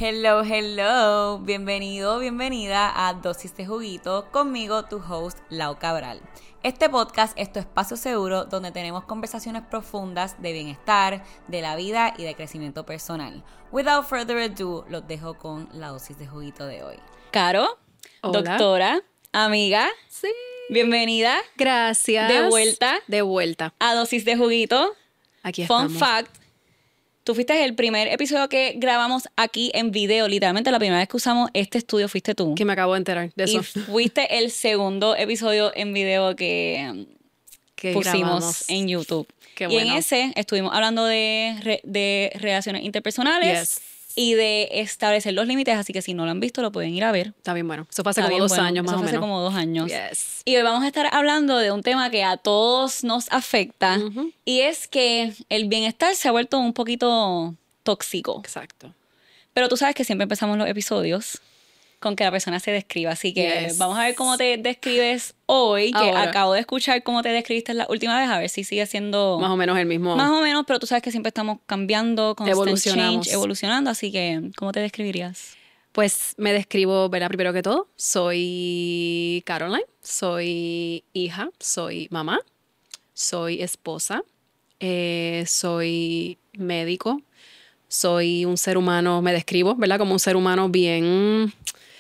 Hello, hello. Bienvenido, bienvenida a Dosis de Juguito, conmigo, tu host, Lau Cabral. Este podcast es tu espacio seguro donde tenemos conversaciones profundas de bienestar, de la vida y de crecimiento personal. Without further ado, los dejo con la dosis de juguito de hoy. Caro, hola. Doctora, amiga, sí, bienvenida. Gracias. De vuelta. A Dosis de Juguito. Aquí Fun estamos. fact, tú fuiste el primer episodio que grabamos aquí en video. Literalmente la primera vez que usamos este estudio fuiste tú. Que me acabo de enterar de eso. Y fuiste el segundo episodio en video que pusimos grabamos en YouTube. Qué y bueno. en ese estuvimos hablando de relaciones interpersonales. Yes. Y de establecer los límites, así que si no lo han visto lo pueden ir a ver. Está bien bueno. Eso fue hace como 2 años más o menos. Eso fue hace como 2 años. Yes. Y hoy vamos a estar hablando de un tema que a todos nos afecta. Y es que el bienestar se ha vuelto un poquito tóxico. Exacto. Pero tú sabes que siempre empezamos los episodios con que la persona se describa. Así que vamos a ver cómo te describes hoy. Que acabo de escuchar cómo te describiste la última vez. A ver si sigue siendo... Más o menos el mismo. Más o menos, pero tú sabes que siempre estamos cambiando. Evolucionamos. Evolucionando. Así que, ¿cómo te describirías? Pues me describo, ¿verdad? Primero que todo, soy Caroline. Soy hija. Soy mamá. Soy esposa. Soy médico. Soy un ser humano, me describo, ¿verdad? Como un ser humano bien...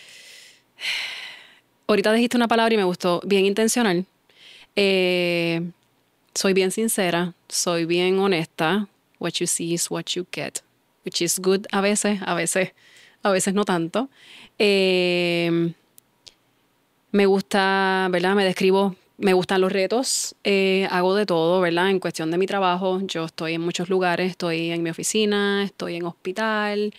Ahorita dijiste una palabra y me gustó, bien intencional. Soy bien sincera, soy bien honesta. What you see is what you get, which is good a veces no tanto. Me gusta, ¿verdad? Me describo, me gustan los retos. Hago de todo, ¿verdad? En cuestión de mi trabajo, yo estoy en muchos lugares. Estoy en mi oficina, estoy en hospital.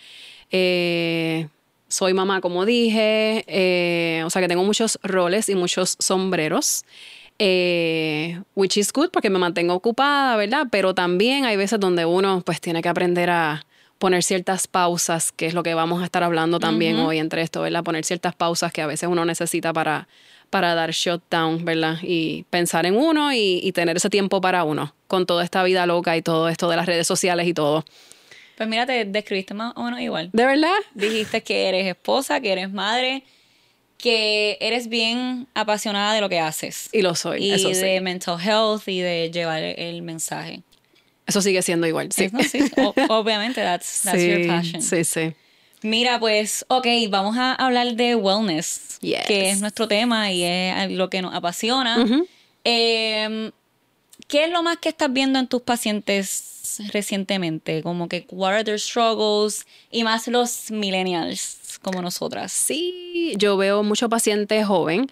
Soy mamá, como dije. O sea que tengo muchos roles y muchos sombreros. Which is good porque me mantengo ocupada, ¿verdad? Pero también hay veces donde uno pues tiene que aprender a poner ciertas pausas, que es lo que vamos a estar hablando también hoy entre esto, ¿verdad? Poner ciertas pausas que a veces uno necesita para dar shutdown, ¿verdad? Y pensar en uno y tener ese tiempo para uno, con toda esta vida loca y todo esto de las redes sociales y todo. Pues mira, te describiste más o menos igual. ¿De verdad? Dijiste que eres esposa, que eres madre, que eres bien apasionada de lo que haces. Y lo soy, eso sí. Y de mental health y de llevar el mensaje. Eso sigue siendo igual, sí. Sí. Obviamente, that's your passion. Sí. Mira, pues, vamos a hablar de wellness, que es nuestro tema y es lo que nos apasiona. ¿Qué es lo más que estás viendo en tus pacientes recientemente? Como que, what are their struggles? Y más los millennials, como nosotras. Sí, yo veo mucho paciente joven,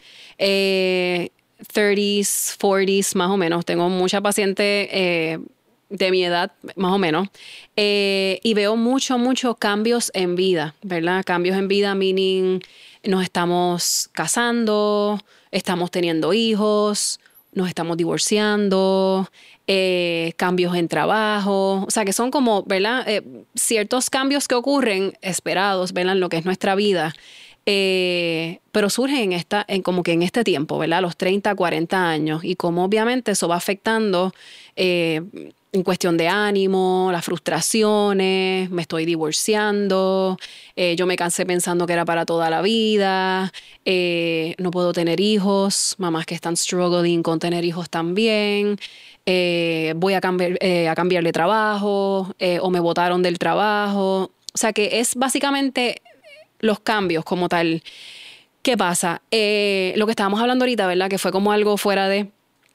30s, 40s más o menos. Tengo mucha paciente de mi edad, más o menos. Y veo muchos cambios en vida, ¿verdad? Cambios en vida, meaning nos estamos casando, estamos teniendo hijos, nos estamos divorciando, cambios en trabajo. O sea, que son como, ¿verdad? Ciertos cambios que ocurren esperados, ¿verdad? En lo que es nuestra vida. Pero surgen como que en este tiempo, ¿verdad? Los 30, 40 años. Y como obviamente eso va afectando en cuestión de ánimo, las frustraciones, me estoy divorciando, yo me cansé pensando que era para toda la vida, no puedo tener hijos, mamás que están struggling con tener hijos también, voy a cambiar de trabajo, o me botaron del trabajo. O sea que es básicamente los cambios como tal. ¿Qué pasa? Lo que estábamos hablando ahorita, ¿verdad? Que fue como algo fuera de...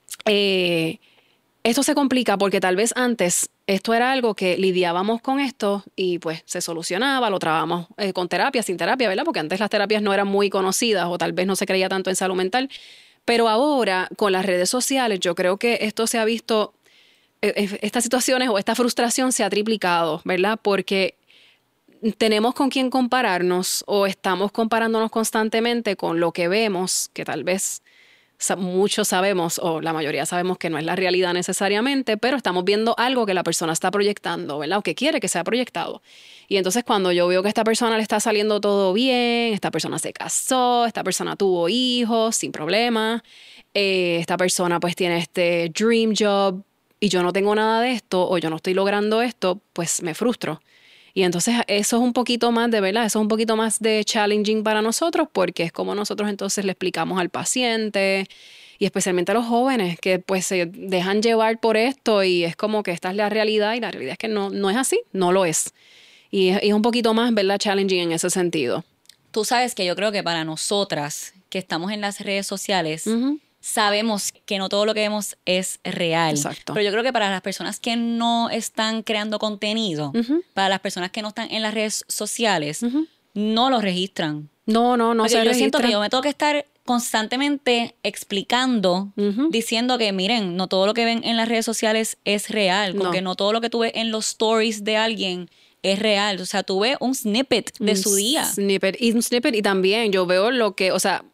Esto se complica porque tal vez antes esto era algo que lidiábamos con esto y pues se solucionaba, lo trabajamos con terapia, sin terapia, ¿verdad? Porque antes las terapias no eran muy conocidas o tal vez no se creía tanto en salud mental. Pero ahora, con las redes sociales, yo creo que esto se ha visto, estas situaciones o esta frustración se ha triplicado, ¿verdad? Porque tenemos con quién compararnos o estamos comparándonos constantemente con lo que vemos, que tal vez muchos sabemos o la mayoría sabemos que no es la realidad necesariamente, pero estamos viendo algo que la persona está proyectando, ¿verdad? O que quiere que sea proyectado. Y entonces cuando yo veo que a esta persona le está saliendo todo bien, esta persona se casó, esta persona tuvo hijos sin problema, esta persona pues tiene este dream job y yo no tengo nada de esto o yo no estoy logrando esto, pues me frustro. Y entonces eso es un poquito más de, ¿verdad? Eso es un poquito más de challenging para nosotros porque es como nosotros entonces le explicamos al paciente y especialmente a los jóvenes que pues se dejan llevar por esto y es como que esta es la realidad y la realidad es que no es así, no lo es. Y es un poquito más, ¿verdad? Challenging en ese sentido. Tú sabes que yo creo que para nosotras que estamos en las redes sociales, sabemos que no todo lo que vemos es real. Exacto. Pero yo creo que para las personas que no están creando contenido, para las personas que no están en las redes sociales, no lo registran. No Porque se yo registra. siento que yo me tengo que estar constantemente explicando, diciendo que miren, no todo lo que ven en las redes sociales es real, como que no todo lo que tú ves en los stories de alguien es real. O sea, tú ves un snippet de su día. Un snippet y también yo veo lo que, o sea,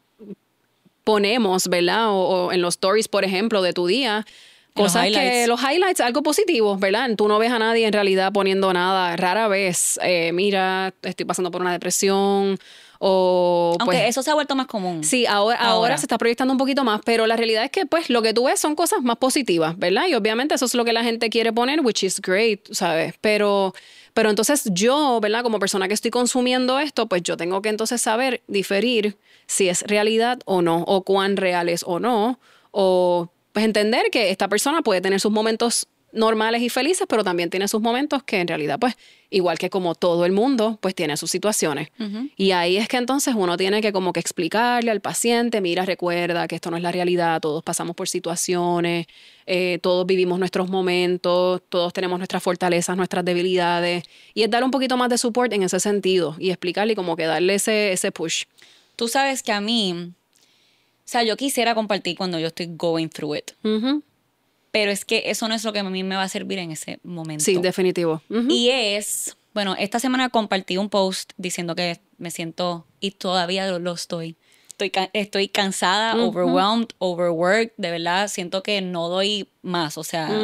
ponemos, ¿verdad? O en los stories, por ejemplo, de tu día. Cosas que los highlights, algo positivo, ¿verdad? Tú no ves a nadie en realidad poniendo nada. Rara vez, mira, estoy pasando por una depresión o... Aunque pues, eso se ha vuelto más común. sí, ahora se está proyectando un poquito más, pero la realidad es que pues lo que tú ves son cosas más positivas, ¿verdad? Y obviamente eso es lo que la gente quiere poner, which is great, ¿sabes? Pero entonces yo, ¿verdad? Como persona que estoy consumiendo esto, pues yo tengo que entonces saber diferir si es realidad o no, o cuán real es o no, o pues entender que esta persona puede tener sus momentos normales y felices, pero también tiene sus momentos que en realidad, pues, igual que como todo el mundo, pues tiene sus situaciones. Y ahí es que entonces uno tiene que como que explicarle al paciente, mira, recuerda que esto no es la realidad, todos pasamos por situaciones, todos vivimos nuestros momentos, todos tenemos nuestras fortalezas, nuestras debilidades, y es dar un poquito más de support en ese sentido y explicarle como que darle ese push. Tú sabes que a mí, o sea, yo quisiera compartir cuando yo estoy going through it. Pero es que eso no es lo que a mí me va a servir en ese momento. Sí, definitivo. Y es, bueno, esta semana compartí un post diciendo que me siento, y todavía lo estoy. Estoy cansada, overwhelmed, overworked. De verdad, siento que no doy más. O sea,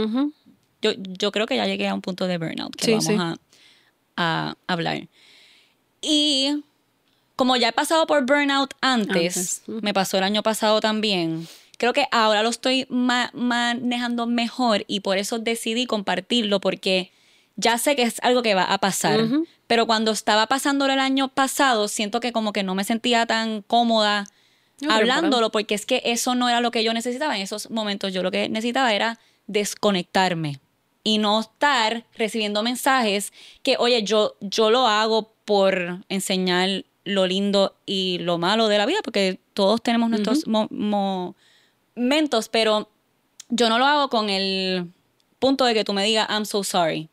yo creo que ya llegué a un punto de burnout que vamos a hablar. Y como ya he pasado por burnout antes. Me pasó el año pasado también. Creo que ahora lo estoy manejando mejor y por eso decidí compartirlo porque ya sé que es algo que va a pasar. Pero cuando estaba pasándolo el año pasado, siento que como que no me sentía tan cómoda hablándolo porque es que eso no era lo que yo necesitaba. En esos momentos yo lo que necesitaba era desconectarme y no estar recibiendo mensajes que, oye, yo lo hago por enseñar lo lindo y lo malo de la vida porque todos tenemos nuestros momentos, pero yo no lo hago con el punto de que tú me digas I'm so sorry.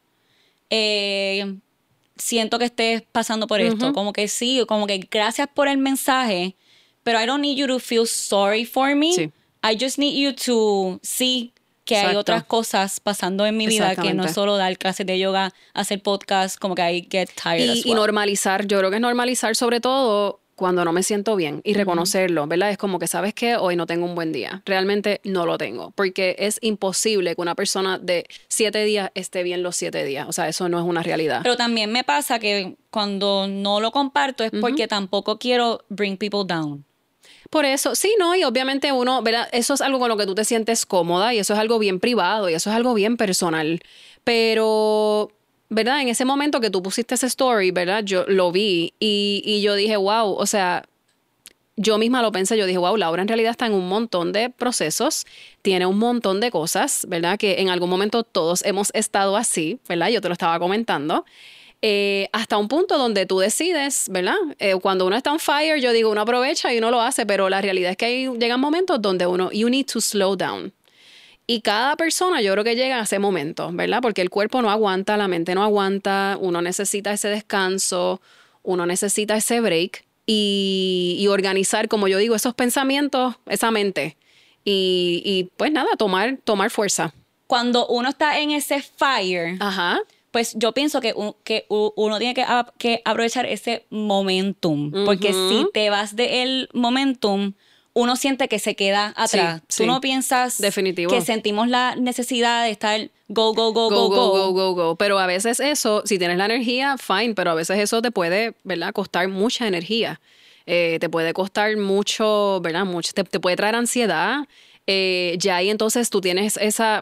Siento que estés pasando por esto. Como que sí, como que gracias por el mensaje, pero I don't need you to feel sorry for me. Sí. I just need you to see que hay otras cosas pasando en mi vida que no es solo dar clases de yoga, hacer podcast, como que I get tired as well. Y normalizar, yo creo que es normalizar sobre todo cuando no me siento bien y reconocerlo, ¿verdad? Es como que, ¿sabes qué? Hoy no tengo un buen día. Realmente no lo tengo. Porque es imposible que una persona de 7 días esté bien los 7 días. O sea, eso no es una realidad. Pero también me pasa que cuando no lo comparto es porque tampoco quiero bring people down. Por eso, sí, no, y obviamente uno, ¿verdad? Eso es algo con lo que tú te sientes cómoda y eso es algo bien privado y eso es algo bien personal. Pero... ¿verdad? En ese momento que tú pusiste ese story, ¿verdad? Yo lo vi y yo dije, wow, o sea, yo misma lo pensé, yo dije, wow, Laura en realidad está en un montón de procesos, tiene un montón de cosas, ¿verdad? Que en algún momento todos hemos estado así, ¿verdad? Yo te lo estaba comentando. Hasta un punto donde tú decides, ¿verdad? Cuando uno está on fire, yo digo, uno aprovecha y uno lo hace, pero la realidad es que llegan momentos donde you need to slow down. Y cada persona yo creo que llega a ese momento, ¿verdad? Porque el cuerpo no aguanta, la mente no aguanta, uno necesita ese descanso, uno necesita ese break y organizar, como yo digo, esos pensamientos, esa mente. Y pues nada, tomar fuerza. Cuando uno está en ese fire, pues yo pienso que uno tiene que aprovechar ese momentum. Porque si te vas del momentum, uno siente que se queda atrás. Sí, Tú no piensas definitivo. Que sentimos la necesidad de estar go. Pero a veces eso, si tienes la energía, fine, pero a veces eso te puede, ¿verdad? Costar mucha energía. Te puede costar mucho, ¿verdad? Te puede traer ansiedad. Ya ahí entonces tú tienes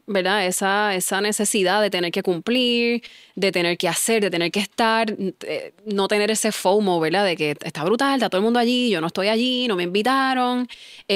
¿verdad? Esa necesidad de tener que cumplir, de tener que hacer, de tener que estar, no tener ese FOMO, ¿verdad? De que está brutal, está todo el mundo allí, yo no estoy allí, no me invitaron.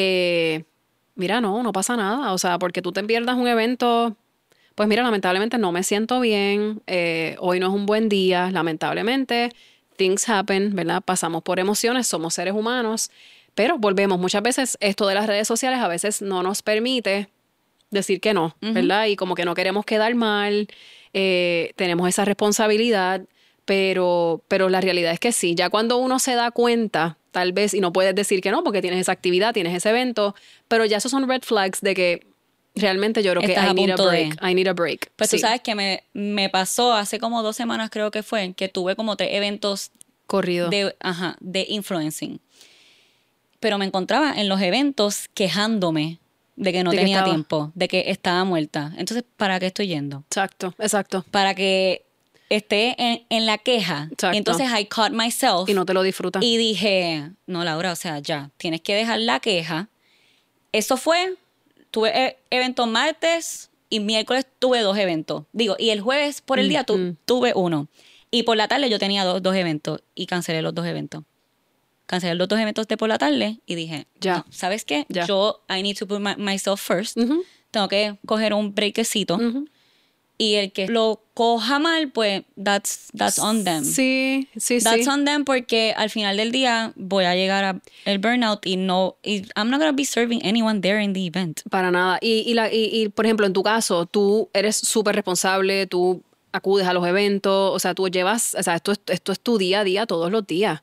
Mira, no pasa nada. O sea, porque tú te pierdas un evento, pues mira, lamentablemente no me siento bien, hoy no es un buen día, lamentablemente, things happen, ¿verdad? Pasamos por emociones, somos seres humanos, pero volvemos. Muchas veces esto de las redes sociales a veces no nos permite decir que no, ¿verdad? Y como que no queremos quedar mal, tenemos esa responsabilidad, pero la realidad es que sí, ya cuando uno se da cuenta, tal vez, y no puedes decir que no porque tienes esa actividad, tienes ese evento, pero ya esos son red flags de que realmente yo creo que I need a break. Pues sí. Tú sabes que me pasó hace como 2 semanas, creo que fue, que tuve como 3 eventos corridos de influencing. Pero me encontraba en los eventos quejándome de que no tenía tiempo, de que estaba muerta. Entonces, ¿para qué estoy yendo? Exacto. Para que esté en la queja. Exacto. Y entonces I caught myself. Y no te lo disfrutas. Y dije, no, Laura, o sea, ya, tienes que dejar la queja. Eso fue, tuve eventos martes y miércoles tuve 2 eventos. Digo, y el jueves por el día tuve 1. Y por la tarde yo tenía 2 eventos y cancelé los 2 eventos. Cancelé los 2 eventos de por la tarde y dije, ya. No, ¿sabes qué? Ya. Yo, I need to put myself first. Tengo que coger un breakcito. Y el que lo coja mal, pues, that's on them. Sí. That's on them porque al final del día voy a llegar a el burnout y I'm not going to be serving anyone there in the event. Para nada. Y por ejemplo, en tu caso, tú eres súper responsable, tú acudes a los eventos, o sea, tú llevas, o sea, esto es tu día a día todos los días.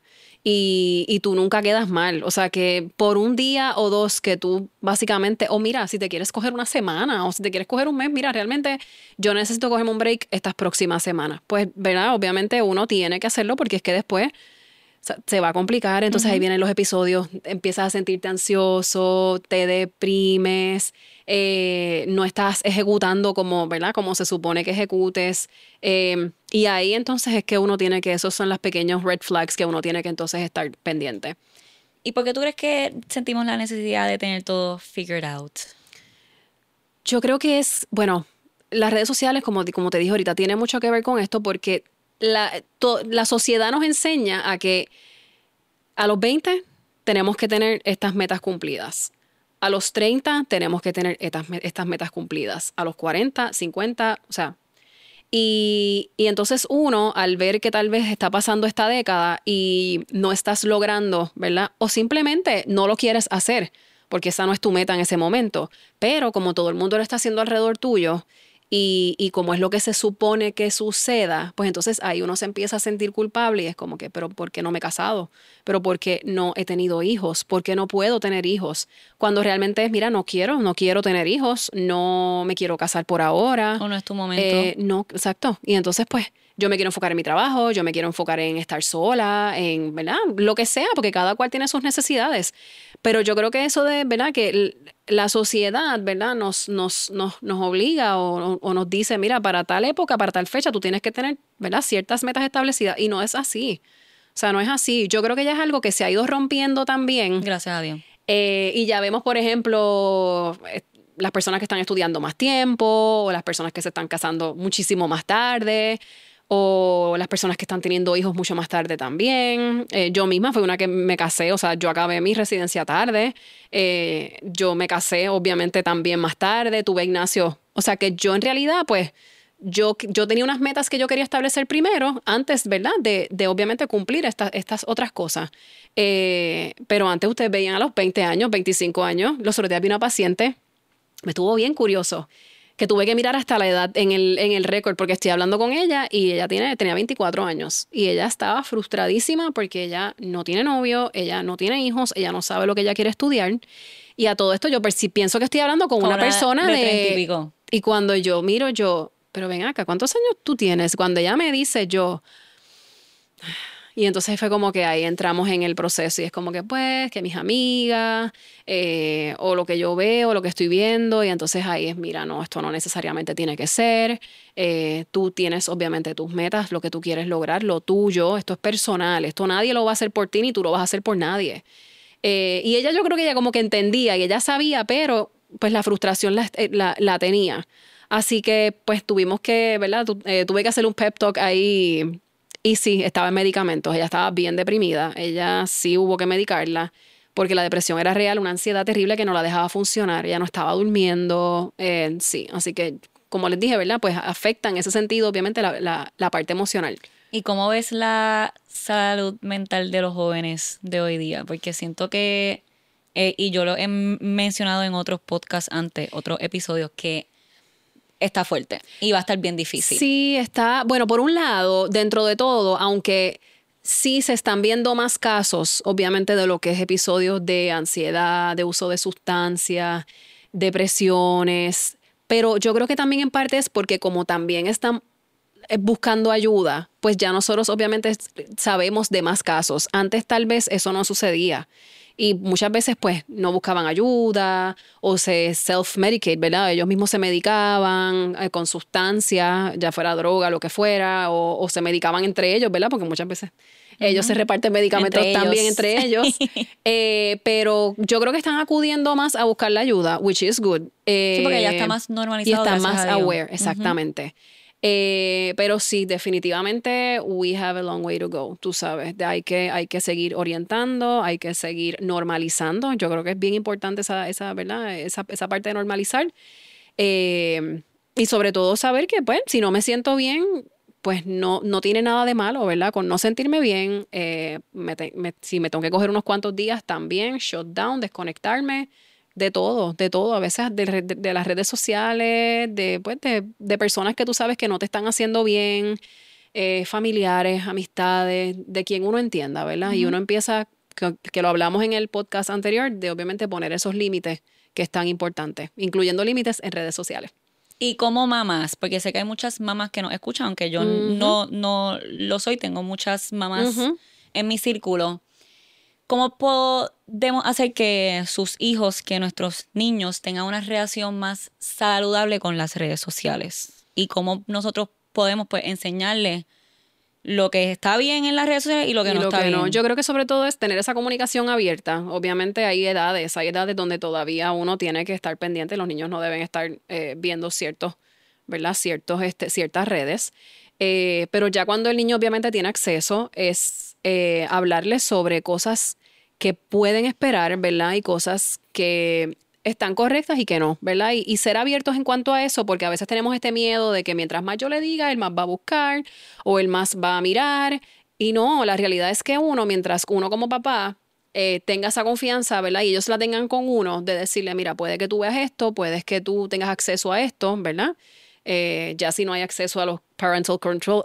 Y tú nunca quedas mal. O sea, que por un día o 2 que tú básicamente, o mira, si te quieres coger una semana o si te quieres coger un mes, mira, realmente yo necesito cogerme un break estas próximas semanas. Pues, ¿verdad? Obviamente uno tiene que hacerlo porque es que después se va a complicar. Entonces ahí vienen los episodios, empiezas a sentirte ansioso, te deprimes, no estás ejecutando como, ¿verdad? Como se supone que ejecutes. Y ahí entonces es que uno tiene que, esos son los pequeños red flags que uno tiene que entonces estar pendiente. ¿Y por qué tú crees que sentimos la necesidad de tener todo figured out? Yo creo que es, bueno, las redes sociales, como te dije ahorita, tiene mucho que ver con esto porque la sociedad nos enseña a que a los 20 tenemos que tener estas metas cumplidas. A los 30 tenemos que tener estas metas cumplidas. A los 40, 50, o sea. Y entonces uno, al ver que tal vez está pasando esta década y no estás logrando, ¿verdad? O simplemente no lo quieres hacer, porque esa no es tu meta en ese momento. Pero como todo el mundo lo está haciendo alrededor tuyo, y como es lo que se supone que suceda, pues entonces ahí uno se empieza a sentir culpable y es como que, pero ¿por qué no me he casado? ¿Pero por qué no he tenido hijos? ¿Por qué no puedo tener hijos? Cuando realmente es, mira, no quiero tener hijos, no me quiero casar por ahora. O no es tu momento. No, exacto. Y entonces pues yo me quiero enfocar en mi trabajo, yo me quiero enfocar en estar sola, en, ¿verdad? Lo que sea, porque cada cual tiene sus necesidades. Pero yo creo que eso de, ¿verdad? Que la sociedad, ¿verdad? Nos obliga o nos dice, mira, para tal época, para tal fecha, tú tienes que tener, ¿verdad? Ciertas metas establecidas. Y no es así. O sea, no es así. Yo creo que ya es algo que se ha ido rompiendo también. Gracias a Dios. Y ya vemos, por ejemplo, las personas que están estudiando más tiempo, o las personas que se están casando muchísimo más tarde, o las personas que están teniendo hijos mucho más tarde también. Yo misma fui una que me casé, o sea, yo acabé mi residencia tarde. Yo me casé, obviamente, también más tarde. Tuve a Ignacio. O sea, que yo en realidad, pues, yo tenía unas metas que yo quería establecer primero, antes, ¿verdad? De obviamente cumplir estas otras cosas. Pero antes ustedes veían a los 20 años, 25 años. Los otros días vi una paciente, me estuvo bien curioso, que tuve que mirar hasta la edad en el récord, porque estoy hablando con ella y ella tenía 24 años. Y ella estaba frustradísima porque ella no tiene novio, ella no tiene hijos, ella no sabe lo que ella quiere estudiar. Y a todo esto yo pienso que estoy hablando con una persona de 30 y pico. Y cuando yo miro, pero ven acá, ¿cuántos años tú tienes? Cuando ella me dice, y entonces fue como que ahí entramos en el proceso y es como que pues, que mis amigas, o lo que yo veo, lo que estoy viendo, y entonces ahí es, mira, no, esto no necesariamente tiene que ser. Tú tienes obviamente tus metas, lo que tú quieres lograr, lo tuyo, esto es personal, esto nadie lo va a hacer por ti ni tú lo vas a hacer por nadie. Y yo creo que ella como que entendía y ella sabía, pero pues la frustración la tenía. Así que pues tuvimos que, ¿verdad? Tuve que hacer un pep talk ahí y sí, estaba en medicamentos, ella estaba bien deprimida, ella sí hubo que medicarla porque la depresión era real, una ansiedad terrible que no la dejaba funcionar, ella no estaba durmiendo, sí, así que como les dije, ¿verdad? Pues afecta en ese sentido obviamente la parte emocional. ¿Y cómo ves la salud mental de los jóvenes de hoy día? Porque siento que, y yo lo he mencionado en otros podcasts antes, otros episodios, que está fuerte y va a estar bien difícil. Sí, está, bueno, por un lado, dentro de todo, aunque sí se están viendo más casos, obviamente, de lo que es episodios de ansiedad, de uso de sustancias, depresiones, pero yo creo que también en parte es porque como también están buscando ayuda, pues ya nosotros obviamente sabemos de más casos. Antes tal vez eso no sucedía. Y muchas veces pues no buscaban ayuda o se self-medicate, ¿verdad? Ellos mismos se medicaban con sustancias, ya fuera droga, lo que fuera, o se medicaban entre ellos, ¿verdad? Porque muchas veces ellos se reparten medicamentos también entre ellos. Pero yo creo que están acudiendo más a buscar la ayuda, which is good. Sí, porque ya está más normalizado. Y están más aware, exactamente. Pero sí, definitivamente we have a long way to go, tú sabes, hay que seguir orientando, hay que seguir normalizando. Yo creo que es bien importante ¿verdad? Esa parte de normalizar. Y sobre todo saber que, pues, si no me siento bien, pues no tiene nada de malo, ¿verdad? Con no sentirme bien, si me tengo que coger unos cuantos días también, shut down, desconectarme. De todo, a veces de las redes sociales, de personas que tú sabes que no te están haciendo bien, familiares, amistades, de quien uno entienda, ¿verdad? Y uno empieza, que lo hablamos en el podcast anterior, de obviamente poner esos límites que es tan importante, incluyendo límites en redes sociales. Y como mamás, porque sé que hay muchas mamás que nos escuchan, aunque yo no lo soy, tengo muchas mamás en mi círculo. ¿Cómo podemos hacer que sus hijos, que nuestros niños tengan una relación más saludable con las redes sociales? Y cómo nosotros podemos pues enseñarles lo que está bien en las redes sociales y lo que no está bien. Yo creo que sobre todo es tener esa comunicación abierta. Obviamente hay edades donde todavía uno tiene que estar pendiente. Los niños no deben estar viendo ¿verdad? Ciertas redes. Pero ya cuando el niño obviamente tiene acceso es hablarles sobre cosas que pueden esperar, ¿verdad? Y cosas que están correctas y que no, ¿verdad? Y ser abiertos en cuanto a eso, porque a veces tenemos este miedo de que mientras más yo le diga, él más va a buscar o él más va a mirar. Y no, la realidad es que mientras uno como papá tenga esa confianza, ¿verdad? Y ellos la tengan con uno, de decirle, mira, puede que tú veas esto, puedes que tú tengas acceso a esto, ¿verdad? Ya si no hay acceso a los parental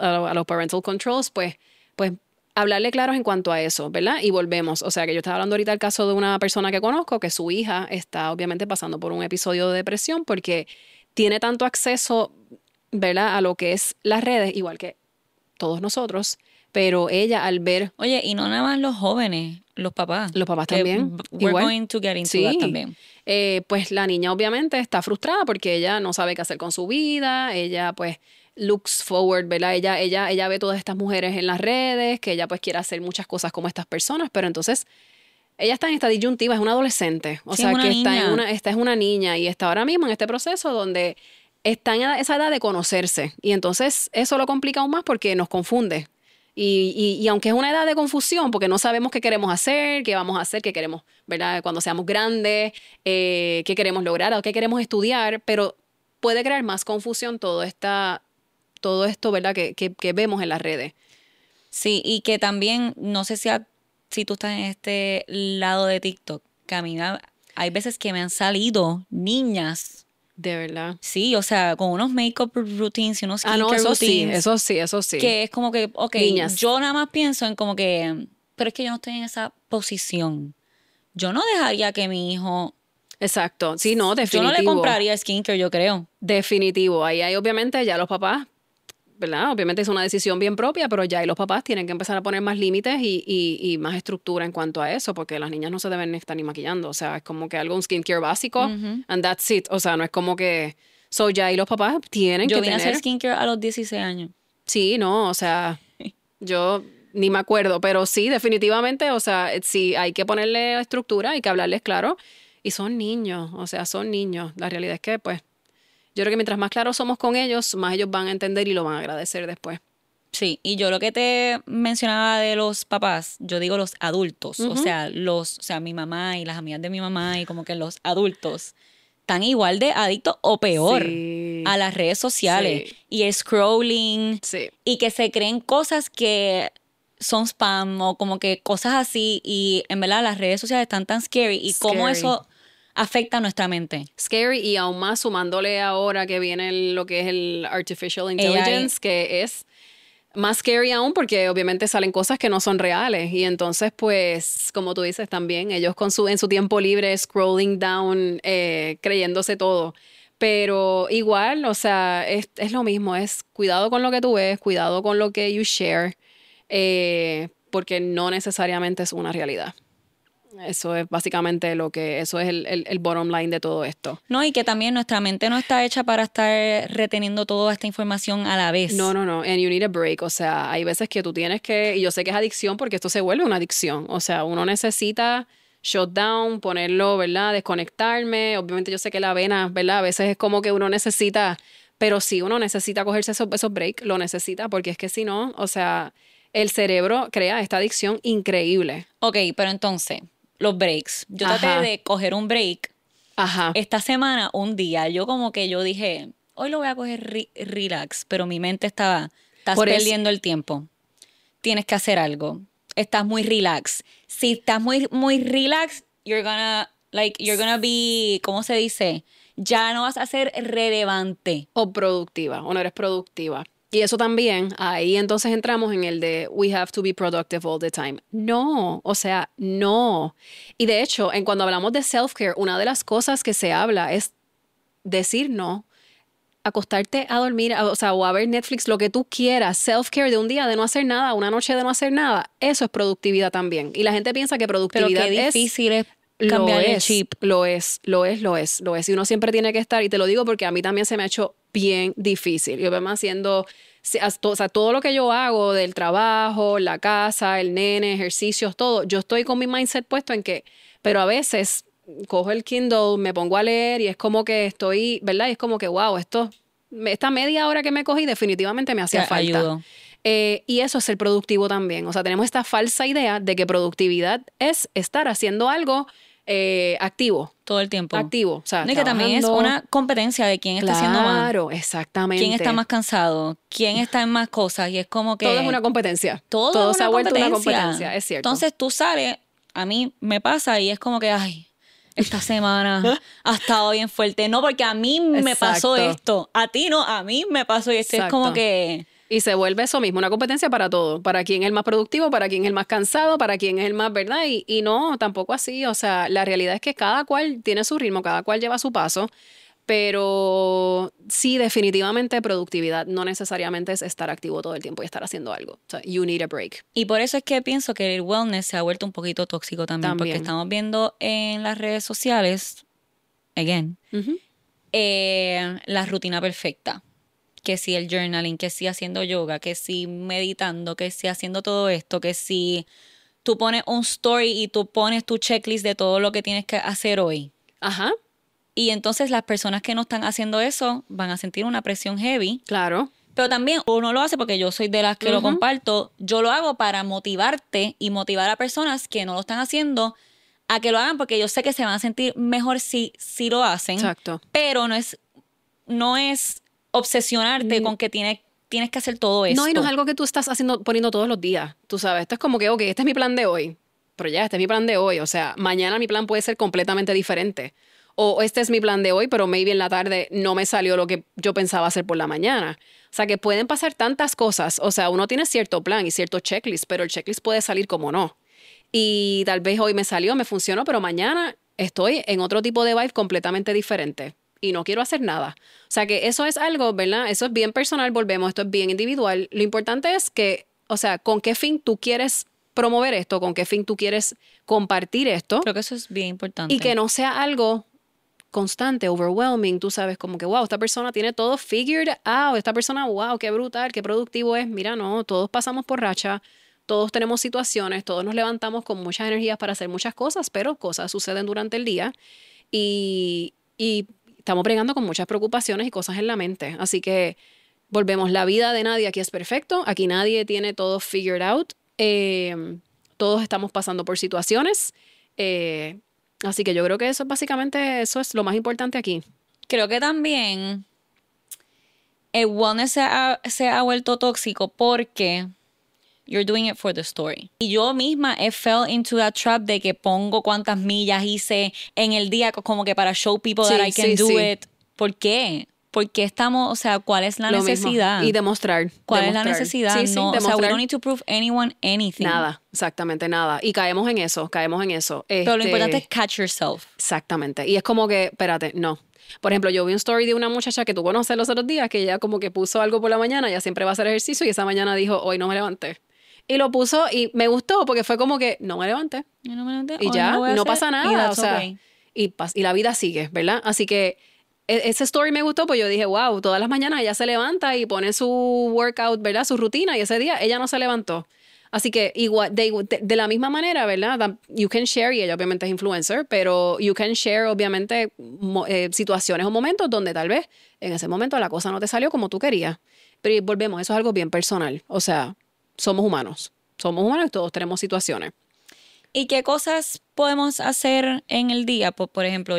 controls, pues hablarle claros en cuanto a eso, ¿verdad? Y volvemos. O sea, que yo estaba hablando ahorita del caso de una persona que conozco, que su hija está obviamente pasando por un episodio de depresión porque tiene tanto acceso, ¿verdad? A lo que es las redes, igual que todos nosotros, pero ella al ver... Oye, y no nada más los jóvenes, los papás. Los papás también. We're going to get into that también. Pues la niña obviamente está frustrada porque ella no sabe qué hacer con su vida, ella pues... looks forward, ¿verdad? Ella ve todas estas mujeres en las redes, que ella pues quiere hacer muchas cosas como estas personas, pero entonces ella está en esta disyuntiva, es una adolescente, o sea, que esta es una niña y está ahora mismo en este proceso donde está en esa edad de conocerse y entonces eso lo complica aún más porque nos confunde. Y aunque es una edad de confusión, porque no sabemos qué queremos hacer, qué vamos a hacer, qué queremos, ¿verdad? Cuando seamos grandes, qué queremos lograr o qué queremos estudiar, pero puede crear más confusión todo esto, ¿verdad? Que vemos en las redes. Sí, y que también, no sé si tú estás en este lado de TikTok, que a mí hay veces que me han salido niñas. De verdad. Sí, o sea, con unos make-up routines y unos skincare routines. Eso sí. Que es como que, ok, niñas. Yo nada más pienso en como que, pero es que yo no estoy en esa posición. Yo no dejaría que mi hijo... Exacto, sí, no, definitivo. Yo no le compraría skincare, yo creo. Definitivo, ahí hay obviamente ya los papás, ¿verdad? Obviamente es una decisión bien propia, pero ya ahí los papás tienen que empezar a poner más límites y más estructura en cuanto a eso, porque las niñas no se deben estar ni maquillando, o sea, es como que algo, un skincare básico, and that's it, o sea, no es como que, ya ahí los papás tienen que tener... Yo vine a hacer skincare a los 16 años. Sí, no, o sea, yo ni me acuerdo, pero sí, definitivamente, o sea, sí, hay que ponerle estructura, hay que hablarles claro, y son niños, o sea, son niños, la realidad es que, pues, Yo creo que mientras más claros somos con ellos, más ellos van a entender y lo van a agradecer después. Sí, y yo lo que te mencionaba de los papás, yo digo los adultos, o sea, mi mamá y las amigas de mi mamá y como que los adultos están igual de adictos o peor Sí. a las redes sociales Sí. y el scrolling Sí. y que se creen cosas que son spam o como que cosas así y en verdad las redes sociales están tan scary y cómo Scary. eso afecta a nuestra mente. Scary, y aún más sumándole ahora que viene lo que es el Artificial Intelligence, que es más scary aún porque obviamente salen cosas que no son reales y entonces pues como tú dices también ellos en su tiempo libre scrolling down creyéndose todo, pero igual, o sea, es lo mismo, es cuidado con lo que tú ves, cuidado con lo que you share, porque no necesariamente es una realidad. Eso es básicamente eso es el bottom line de todo esto. No, y que también nuestra mente no está hecha para estar reteniendo toda esta información a la vez. No, and you need a break, o sea, hay veces que tú tienes que, y yo sé que es adicción porque esto se vuelve una adicción, o sea, uno necesita shut down, ponerlo, ¿verdad? Desconectarme, obviamente yo sé que la vena, ¿verdad? A veces es como que uno necesita, pero sí, uno necesita cogerse esos breaks, lo necesita, porque es que si no, o sea, el cerebro crea esta adicción increíble. Ok, pero entonces, los breaks. Yo traté Ajá. de coger un break Ajá. esta semana, un día. Yo dije, hoy lo voy a coger relax, pero mi mente estás Por eso- perdiendo el tiempo. Tienes que hacer algo. Estás muy relax. Si estás muy, muy relax, you're gonna be, ¿cómo se dice? Ya no vas a ser relevante. O productiva, o no eres productiva. Y eso también, ahí entonces entramos en el de we have to be productive all the time. No, o sea, no. Y de hecho, cuando hablamos de self-care, una de las cosas que se habla es decir no, acostarte a dormir, o sea, o a ver Netflix, lo que tú quieras. Self-care de un día de no hacer nada, una noche de no hacer nada, eso es productividad también. Y la gente piensa que Pero productividad qué es... difícil es cambiar el chip. Lo es. Y uno siempre tiene que estar, y te lo digo porque a mí también se me ha hecho bien difícil. Yo vengo haciendo, o sea, todo lo que yo hago del trabajo, la casa, el nene, ejercicios, todo, yo estoy con mi mindset puesto en que, pero a veces cojo el Kindle, me pongo a leer y es como que estoy, ¿verdad? Y es como que, wow, esta media hora que me cogí definitivamente me hacía Te falta. ayudó. Y eso es ser productivo también. O sea, tenemos esta falsa idea de que productividad es estar haciendo algo activo. Todo el tiempo. Activo. O sea, No, y que también es trabajando. una competencia de quién está haciendo más. Claro, exactamente. ¿Quién está más cansado? ¿Quién está en más cosas? Y es como que... Todo es una competencia. Todo es se una ha vuelto una competencia. competencia, es cierto. Entonces tú sales, a mí me pasa y es como que, ay, esta semana ha estado bien fuerte. No, porque a mí me pasó Exacto. esto. A ti no, a mí me pasó esto. Es Exacto. como que... Y se vuelve eso mismo, una competencia para todo. Para quién es el más productivo, para quién es el más cansado, para quién es el más, ¿verdad? Y no, tampoco así. O sea, la realidad es que cada cual tiene su ritmo, cada cual lleva su paso. Pero sí, definitivamente productividad no necesariamente es estar activo todo el tiempo y estar haciendo algo. O sea, you need a break. Y por eso es que pienso que el wellness se ha vuelto un poquito tóxico también. Porque estamos viendo en las redes sociales, again, la rutina perfecta. Que si el journaling, que si haciendo yoga, que si meditando, que si haciendo todo esto, que si tú pones un story y tú pones tu checklist de todo lo que tienes que hacer hoy. Ajá. Y entonces las personas que no están haciendo eso van a sentir una presión heavy. Claro. Pero también uno lo hace porque yo soy de las que lo comparto. Yo lo hago para motivarte y motivar a personas que no lo están haciendo a que lo hagan porque yo sé que se van a sentir mejor si lo hacen. Exacto. Pero no es obsesionarte con que tienes que hacer todo esto. No, y no es algo que tú estás poniendo todos los días. Tú sabes, esto es como que, ok, este es mi plan de hoy. Pero ya, este es mi plan de hoy. O sea, mañana mi plan puede ser completamente diferente. O este es mi plan de hoy, pero maybe en la tarde no me salió lo que yo pensaba hacer por la mañana. O sea, que pueden pasar tantas cosas. O sea, uno tiene cierto plan y cierto checklist, pero el checklist puede salir como no. Y tal vez hoy me salió, me funcionó, pero mañana estoy en otro tipo de vibe completamente diferente. Y no quiero hacer nada. O sea que eso es algo, ¿verdad? Eso es bien personal, volvemos, esto es bien individual. Lo importante es que, o sea, ¿con qué fin tú quieres promover esto? ¿Con qué fin tú quieres compartir esto? Creo que eso es bien importante. Y que no sea algo constante, overwhelming. Tú sabes, como que, wow, esta persona tiene todo figured out. Esta persona, wow, qué brutal, qué productivo es. Mira, no, todos pasamos por racha. Todos tenemos situaciones, todos nos levantamos con muchas energías para hacer muchas cosas, pero cosas suceden durante el día. Y estamos bregando con muchas preocupaciones y cosas en la mente. Así que volvemos, la vida de nadie aquí es perfecto, aquí nadie tiene todo figured out. Todos estamos pasando por situaciones. Así que yo creo que eso es básicamente, eso es lo más importante aquí. Creo que también el wellness se ha vuelto tóxico porque you're doing it for the story. Y yo misma he fell into that trap de que pongo cuántas millas hice en el día como que para show people that I can do it. ¿Por qué? ¿Por qué estamos, o sea, cuál es la Lo necesidad? mismo. Y demostrar. ¿Cuál es la necesidad? Sí, sí, no, demostrar. o sea, we don't need to prove anyone anything. Nada, exactamente nada. Y caemos en eso. Pero lo importante es catch yourself. Exactamente. Y es como que, espérate, no. Por ejemplo, yo vi un story de una muchacha que tú conoces los otros días, que ella como que puso algo por la mañana, ella siempre va a hacer ejercicio y esa mañana dijo, hoy no me levanté. Y lo puso y me gustó porque fue como que no me levanté. Y ya, no pasa nada. O sea, okay. y la vida sigue, ¿verdad? Así que ese story me gustó, pues yo dije, wow, todas las mañanas ella se levanta y pone su workout, ¿verdad? Su rutina, y ese día ella no se levantó. Así que igual, de la misma manera, ¿verdad? You can share, y ella obviamente es influencer, pero you can share obviamente situaciones o momentos donde tal vez en ese momento la cosa no te salió como tú querías. Pero volvemos, eso es algo bien personal. O sea, somos humanos y todos tenemos situaciones. ¿Y qué cosas podemos hacer en el día? Por ejemplo,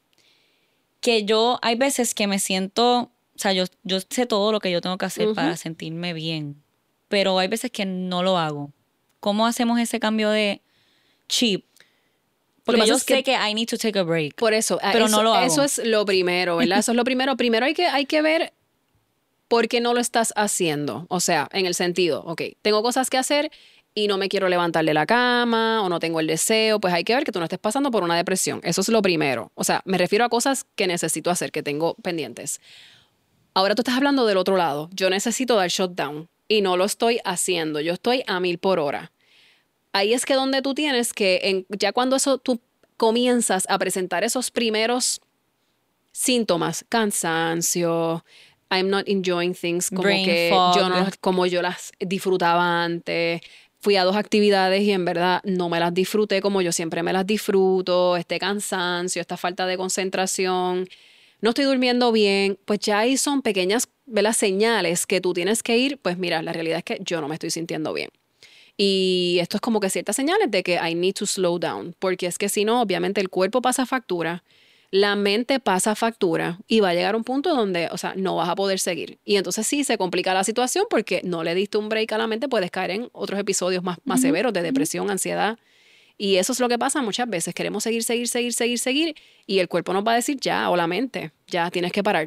hay veces que me siento, o sea, yo sé todo lo que yo tengo que hacer para sentirme bien, pero hay veces que no lo hago. ¿Cómo hacemos ese cambio de chip? Porque yo sé que I need to take a break. Por eso, pero no lo hago. Eso es lo primero, ¿verdad? Eso es lo primero. Primero hay que ver por qué no lo estás haciendo. O sea, en el sentido, ok, tengo cosas que hacer y no me quiero levantar de la cama o no tengo el deseo, pues hay que ver que tú no estés pasando por una depresión. Eso es lo primero. O sea, me refiero a cosas que necesito hacer, que tengo pendientes. Ahora tú estás hablando del otro lado. Yo necesito dar shutdown y no lo estoy haciendo. Yo estoy a 1000 por hora. Ahí es que donde tú tienes que, ya cuando tú comienzas a presentar esos primeros síntomas, cansancio, I'm not enjoying things como brain que fog. como yo las disfrutaba antes. Fui a 2 actividades y en verdad no me las disfruté como yo siempre me las disfruto. Este cansancio, esta falta de concentración, no estoy durmiendo bien. Pues ya ahí son pequeñas, ¿verdad?, señales que tú tienes que ir. Pues mira, la realidad es que yo no me estoy sintiendo bien. Y esto es como que ciertas señales de que I need to slow down. Porque es que si no, obviamente el cuerpo pasa factura. La mente pasa factura y va a llegar un punto donde, o sea, no vas a poder seguir. Y entonces sí se complica la situación porque no le diste un break a la mente, puedes caer en otros episodios más severos de depresión, ansiedad. Y eso es lo que pasa muchas veces. Queremos seguir y el cuerpo nos va a decir ya, o la mente, ya tienes que parar.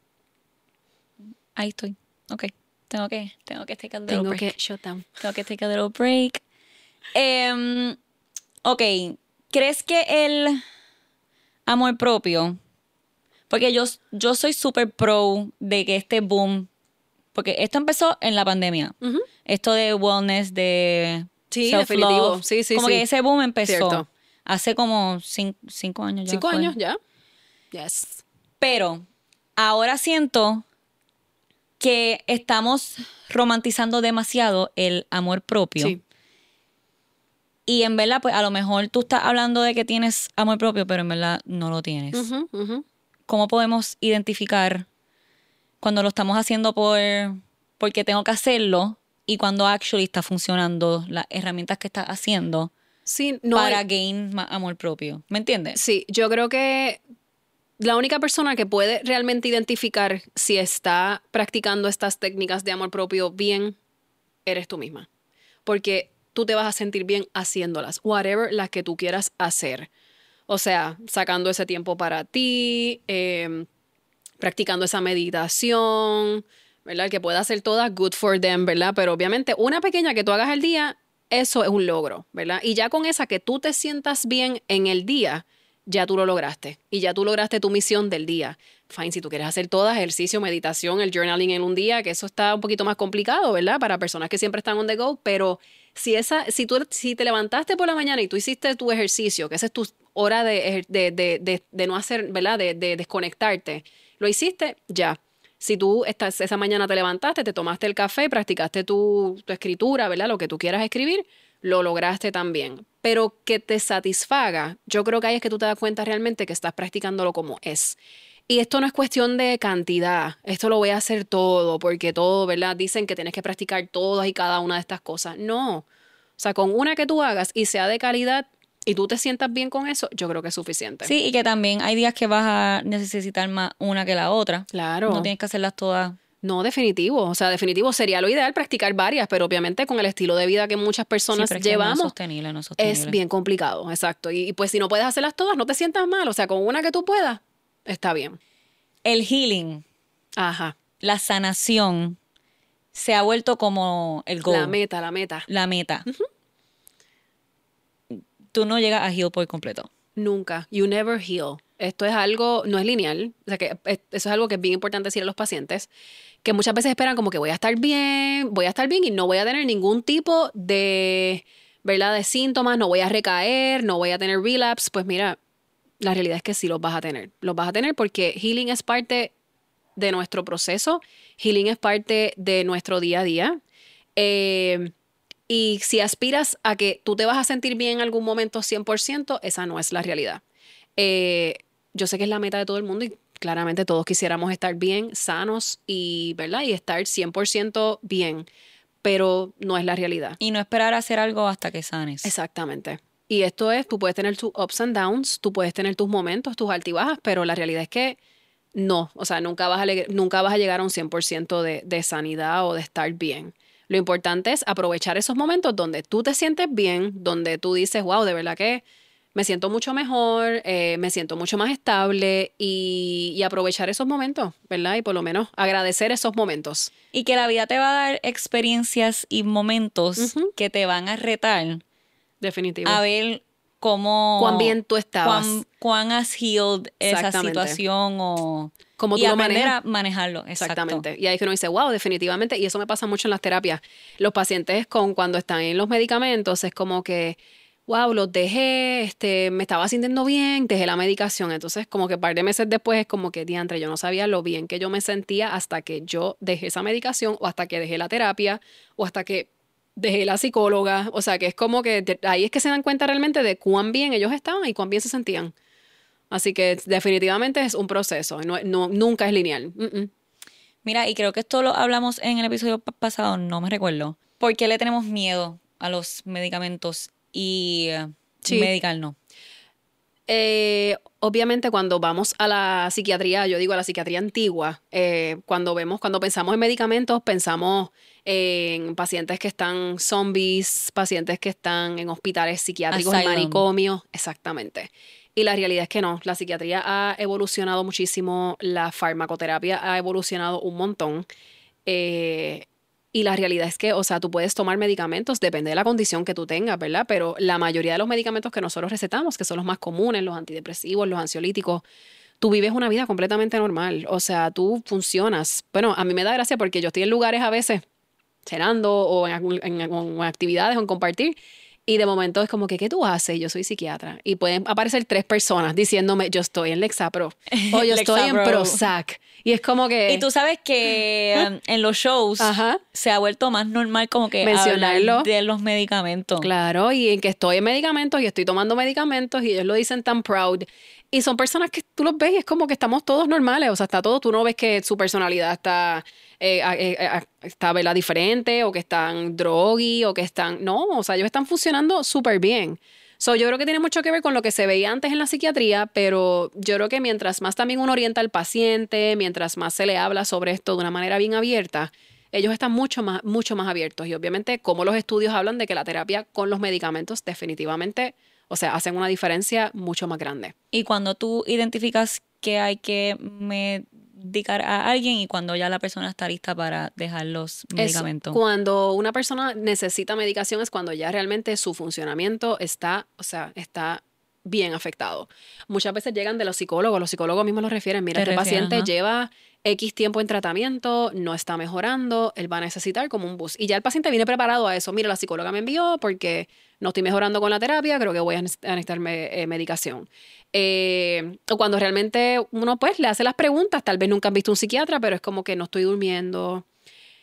Ahí estoy. Ok. Tengo que take a little break. Tengo que shut down. Tengo que take a little break. Ok. ¿Crees que el amor propio? Porque yo soy súper pro de que este boom, porque esto empezó en la pandemia. Esto de wellness, de sí, self-love. Definitivo. Sí, como que ese boom empezó. Cierto. Hace como 5 años ya. 5 años ya. Yes. Pero ahora siento que estamos romantizando demasiado el amor propio. Sí. Y en verdad, pues a lo mejor tú estás hablando de que tienes amor propio, pero en verdad no lo tienes. ¿Cómo podemos identificar cuando lo estamos haciendo porque tengo que hacerlo y cuando actually está funcionando las herramientas que estás haciendo para gain más amor propio? ¿Me entiendes? Sí, yo creo que la única persona que puede realmente identificar si está practicando estas técnicas de amor propio bien, eres tú misma. Porque tú te vas a sentir bien haciéndolas, whatever las que tú quieras hacer. O sea, sacando ese tiempo para ti, practicando esa meditación, ¿verdad? Que pueda hacer todas good for them, ¿verdad? Pero obviamente una pequeña que tú hagas al día, eso es un logro, ¿verdad? Y ya con esa que tú te sientas bien en el día, ya tú lo lograste. Y ya tú lograste tu misión del día. Fine, si tú quieres hacer todas, ejercicio, meditación, el journaling en un día, que eso está un poquito más complicado, ¿verdad? Para personas que siempre están on the go, pero si te levantaste por la mañana y tú hiciste tu ejercicio, que esa es tu hora de no hacer, ¿verdad? De desconectarte, lo hiciste, ya. Si tú esa mañana te levantaste, te tomaste el café, practicaste tu escritura, ¿verdad? Lo que tú quieras escribir, lo lograste también. Pero que te satisfaga, yo creo que ahí es que tú te das cuenta realmente que estás practicándolo como es. Y esto no es cuestión de cantidad, esto lo voy a hacer todo, porque todo, ¿verdad? Dicen que tienes que practicar todas y cada una de estas cosas. No, o sea, con una que tú hagas y sea de calidad y tú te sientas bien con eso, yo creo que es suficiente. Sí, y que también hay días que vas a necesitar más una que la otra. Claro. No tienes que hacerlas todas. No, definitivo. O sea, definitivo sería lo ideal practicar varias, pero obviamente con el estilo de vida que muchas personas Sí, pero es que llevamos, no es sostenible, no es sostenible. es bien complicado, exacto. Y pues si no puedes hacerlas todas, no te sientas mal. O sea, con una que tú puedas, está bien. El healing, Ajá. la sanación, se ha vuelto como el goal. La meta, la meta. La meta. Tú no llegas a heal por completo. Nunca. You never heal. Esto es algo, no es lineal. O sea, que eso es algo que es bien importante decir a los pacientes, que muchas veces esperan como que voy a estar bien y no voy a tener ningún tipo de, ¿verdad? De síntomas, no voy a recaer, no voy a tener relapse. Pues mira, la realidad es que sí los vas a tener. Los vas a tener porque healing es parte de nuestro proceso, healing es parte de nuestro día a día. Y si aspiras a que tú te vas a sentir bien en algún momento 100%, esa no es la realidad. Yo sé que es la meta de todo el mundo y claramente todos quisiéramos estar bien, sanos y, ¿verdad? Y estar 100% bien, pero no es la realidad. Y no esperar a hacer algo hasta que sanes. Exactamente. Y esto es, tú puedes tener tus ups and downs, tú puedes tener tus momentos, tus altibajas, pero la realidad es que no, o sea, nunca vas a llegar a un 100% de sanidad o de estar bien. Lo importante es aprovechar esos momentos donde tú te sientes bien, donde tú dices, wow, de verdad que me siento mucho mejor, me siento mucho más estable y aprovechar esos momentos, ¿verdad? Y por lo menos agradecer esos momentos. Y que la vida te va a dar experiencias y momentos que te van a retar Definitivo. a ver cómo... Cuán bien tú estabas. Cuán has healed esa Exactamente. situación o... Como y tú lo aprender manejas. a manejarlo. Exacto. Exactamente. Y ahí es que uno dice, wow, definitivamente. Y eso me pasa mucho en las terapias. Los pacientes cuando están en los medicamentos es como que, wow, los dejé, me estaba sintiendo bien, dejé la medicación. Entonces, como que un par de meses después es como que, diantre, yo no sabía lo bien que yo me sentía hasta que yo dejé esa medicación o hasta que dejé la terapia o hasta que dejé la psicóloga. O sea, que es como que ahí es que se dan cuenta realmente de cuán bien ellos estaban y cuán bien se sentían. Así que definitivamente es un proceso, nunca es lineal. Mira, y creo que esto lo hablamos en el episodio pasado, no me recuerdo. ¿Por qué le tenemos miedo a los medicamentos y Sí. medical no? Obviamente cuando vamos a la psiquiatría, yo digo a la psiquiatría antigua, cuando pensamos en medicamentos, pensamos en pacientes que están zombies, pacientes que están en hospitales psiquiátricos, en Asylum. manicomios, exactamente. Y la realidad es que no, la psiquiatría ha evolucionado muchísimo, la farmacoterapia ha evolucionado un montón. Y la realidad es que, o sea, tú puedes tomar medicamentos, depende de la condición que tú tengas, ¿verdad? Pero la mayoría de los medicamentos que nosotros recetamos, que son los más comunes, los antidepresivos, los ansiolíticos, tú vives una vida completamente normal. O sea, tú funcionas. Bueno, a mí me da gracia porque yo estoy en lugares a veces cenando o en actividades o en compartir. Y de momento es como que, ¿qué tú haces? Yo soy psiquiatra. Y pueden aparecer 3 personas diciéndome, yo estoy en Lexapro o yo estoy en Lexapro. Prozac. Y es como que... Y tú sabes que en los shows Ajá. se ha vuelto más normal como que Mencionarlo. hablar de los medicamentos. Claro, y en que estoy en medicamentos y estoy tomando medicamentos y ellos lo dicen tan proud. Y son personas que tú los ves y es como que estamos todos normales. O sea, está todo, tú no ves que su personalidad está ¿verdad? Diferente o que están drogui o que están... No, o sea, ellos están funcionando súper bien. Yo creo que tiene mucho que ver con lo que se veía antes en la psiquiatría, pero yo creo que mientras más también uno orienta al paciente, mientras más se le habla sobre esto de una manera bien abierta, ellos están mucho más abiertos. Y obviamente, como los estudios hablan de que la terapia con los medicamentos definitivamente, o sea, hacen una diferencia mucho más grande. Y cuando tú identificas que hay que medicar a alguien y cuando ya la persona está lista para dejar los medicamentos. Cuando una persona necesita medicación es cuando ya realmente su funcionamiento está bien afectado. Muchas veces llegan de los psicólogos mismos lo refieren, mira, este paciente lleva X tiempo en tratamiento, no está mejorando, él va a necesitar como un boost. Y ya el paciente viene preparado a eso, mira, la psicóloga me envió porque no estoy mejorando con la terapia, creo que voy a necesitar medicación. O cuando realmente uno pues le hace las preguntas, tal vez nunca han visto un psiquiatra, pero es como que no estoy durmiendo,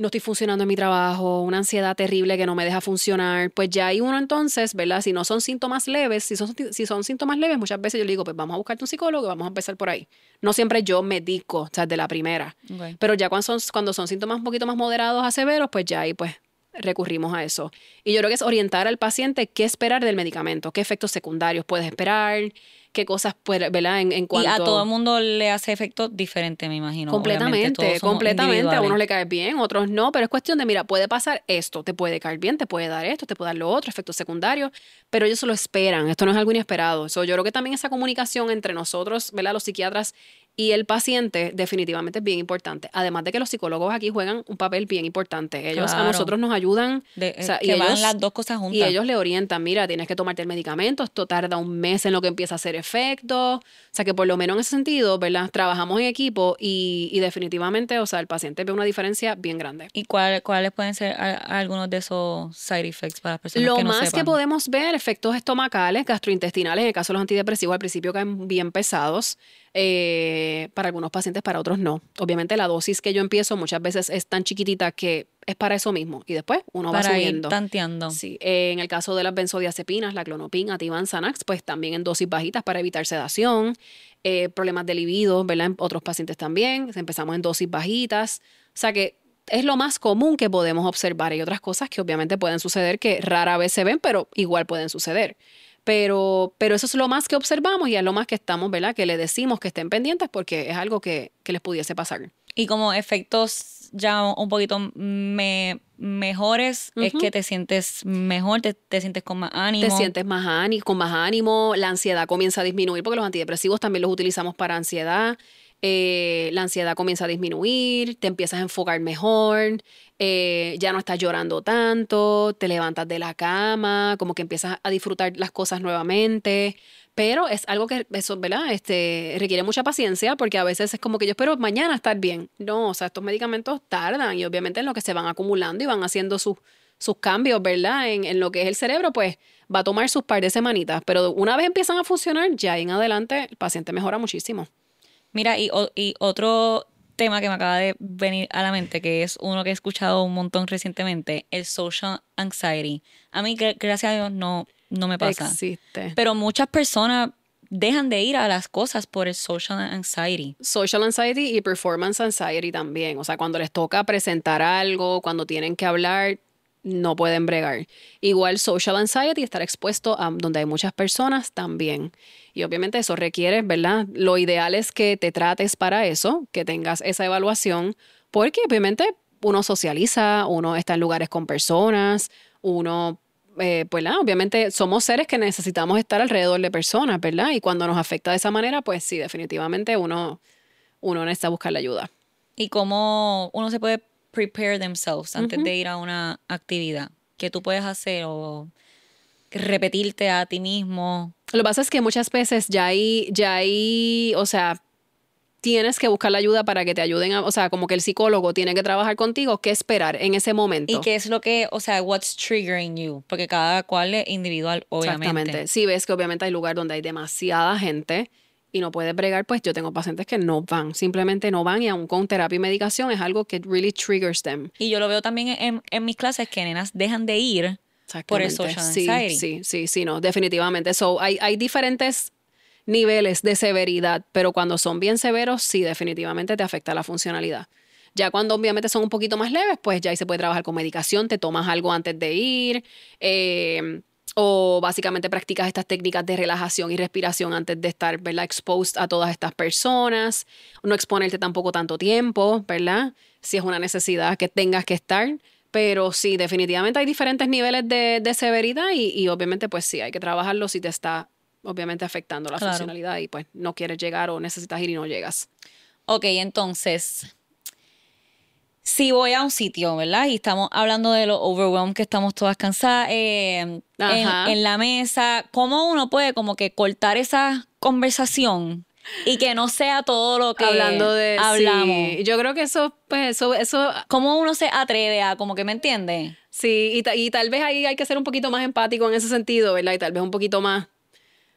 no estoy funcionando en mi trabajo, una ansiedad terrible que no me deja funcionar, pues ya hay uno entonces, ¿verdad? Si no son síntomas leves, si son síntomas leves, muchas veces yo le digo, pues vamos a buscarte un psicólogo, vamos a empezar por ahí. No siempre yo medico, o sea, de la primera. Okay. Pero ya cuando son síntomas un poquito más moderados a severos, pues ya ahí pues recurrimos a eso. Y yo creo que es orientar al paciente qué esperar del medicamento, qué efectos secundarios puedes esperar, qué cosas, ¿verdad? En cuanto... Y a todo el mundo le hace efecto diferente, me imagino. Completamente. A unos le cae bien, otros no, pero es cuestión de, mira, puede pasar esto, te puede caer bien, te puede dar esto, te puede dar lo otro, efectos secundarios, pero ellos se lo esperan, esto no es algo inesperado. Yo creo que también esa comunicación entre nosotros, ¿verdad? Los psiquiatras y el paciente definitivamente es bien importante. Además de que los psicólogos aquí juegan un papel bien importante. Ellos a nosotros nos ayudan. Que van las dos cosas juntas. Y ellos le orientan, mira, tienes que tomarte el medicamento, esto tarda un mes en lo que empieza a hacer efecto. O sea, que por lo menos en ese sentido, ¿verdad? Trabajamos en equipo y definitivamente, o sea, el paciente ve una diferencia bien grande. ¿Y cuáles pueden ser algunos de esos side effects para las personas lo que no más sepan? Que podemos ver, efectos estomacales, gastrointestinales, en el caso de los antidepresivos al principio caen bien pesados. Para algunos pacientes, para otros no. Obviamente la dosis que yo empiezo muchas veces es tan chiquitita que es para eso mismo y después uno va subiendo. Para ir tanteando. Sí. En el caso de las benzodiazepinas, la Klonopin, Ativan, Xanax, pues también en dosis bajitas para evitar sedación. Problemas de libido, ¿verdad? En otros pacientes también. Empezamos en dosis bajitas. O sea que es lo más común que podemos observar. Hay otras cosas que obviamente pueden suceder que rara vez se ven, pero igual pueden suceder. Pero eso es lo más que observamos y es lo más que estamos, ¿verdad? Que le decimos que estén pendientes porque es algo que les pudiese pasar. Y como efectos ya un poquito mejores, es que te sientes mejor, te sientes con más ánimo. Te sientes con más ánimo, la ansiedad comienza a disminuir porque los antidepresivos también los utilizamos para ansiedad. La ansiedad comienza a disminuir, te empiezas a enfocar mejor, ya no estás llorando tanto, te levantas de la cama, como que empiezas a disfrutar las cosas nuevamente, pero es algo que eso, ¿verdad? Requiere mucha paciencia porque a veces es como que yo espero mañana estar bien. No, o sea, estos medicamentos tardan y obviamente en lo que se van acumulando y van haciendo sus cambios, ¿verdad? En lo que es el cerebro, pues va a tomar sus par de semanitas, pero una vez empiezan a funcionar, ya en adelante el paciente mejora muchísimo. Mira, y otro tema que me acaba de venir a la mente, que es uno que he escuchado un montón recientemente, el social anxiety. A mí, gracias a Dios, no me pasa. Existe. Pero muchas personas dejan de ir a las cosas por el social anxiety. Social anxiety y performance anxiety también. O sea, cuando les toca presentar algo, cuando tienen que hablar, no pueden bregar. Igual social anxiety, estar expuesto a donde hay muchas personas también. Y obviamente eso requiere, ¿verdad? Lo ideal es que te trates para eso, que tengas esa evaluación, porque obviamente uno socializa, uno está en lugares con personas, uno, pues nada, obviamente somos seres que necesitamos estar alrededor de personas, ¿verdad? Y cuando nos afecta de esa manera, pues sí, definitivamente uno necesita buscar la ayuda. ¿Y cómo uno se puede prepare themselves antes de ir a una actividad? ¿Qué tú puedes hacer o repetirte a ti mismo? Lo que pasa es que muchas veces ya hay, o sea, tienes que buscar la ayuda para que te ayuden o sea, como que el psicólogo tiene que trabajar contigo, qué esperar en ese momento. ¿Y qué es lo que, o sea, what's triggering you? Porque cada cual es individual, obviamente. Exactamente. Si ves que obviamente hay lugar donde hay demasiada gente y no puedes bregar, pues yo tengo pacientes que no van, simplemente no van y aún con terapia y medicación es algo que really triggers them. Y yo lo veo también en mis clases que nenas dejan de ir por el social anxiety. Sí, no, definitivamente. So, hay diferentes niveles de severidad, pero cuando son bien severos, sí, definitivamente te afecta la funcionalidad. Ya cuando obviamente son un poquito más leves, pues ya ahí se puede trabajar con medicación, te tomas algo antes de ir, o básicamente practicas estas técnicas de relajación y respiración antes de estar, ¿verdad?, exposed a todas estas personas. No exponerte tampoco tanto tiempo, ¿verdad? Si es una necesidad que tengas que estar. Pero sí, definitivamente hay diferentes niveles de severidad y obviamente pues sí, hay que trabajarlo si te está obviamente afectando la funcionalidad y pues no quieres llegar o necesitas ir y no llegas. Ok, entonces, si voy a un sitio, ¿verdad? Y estamos hablando de lo overwhelmed que estamos todas cansadas en la mesa, ¿cómo uno puede como que cortar esa conversación y que no sea todo lo que hablamos? Sí, yo creo que eso. ¿Cómo uno se atreve a, como que me entiende? Sí, y tal vez ahí hay que ser un poquito más empático en ese sentido, ¿verdad? Y tal vez un poquito más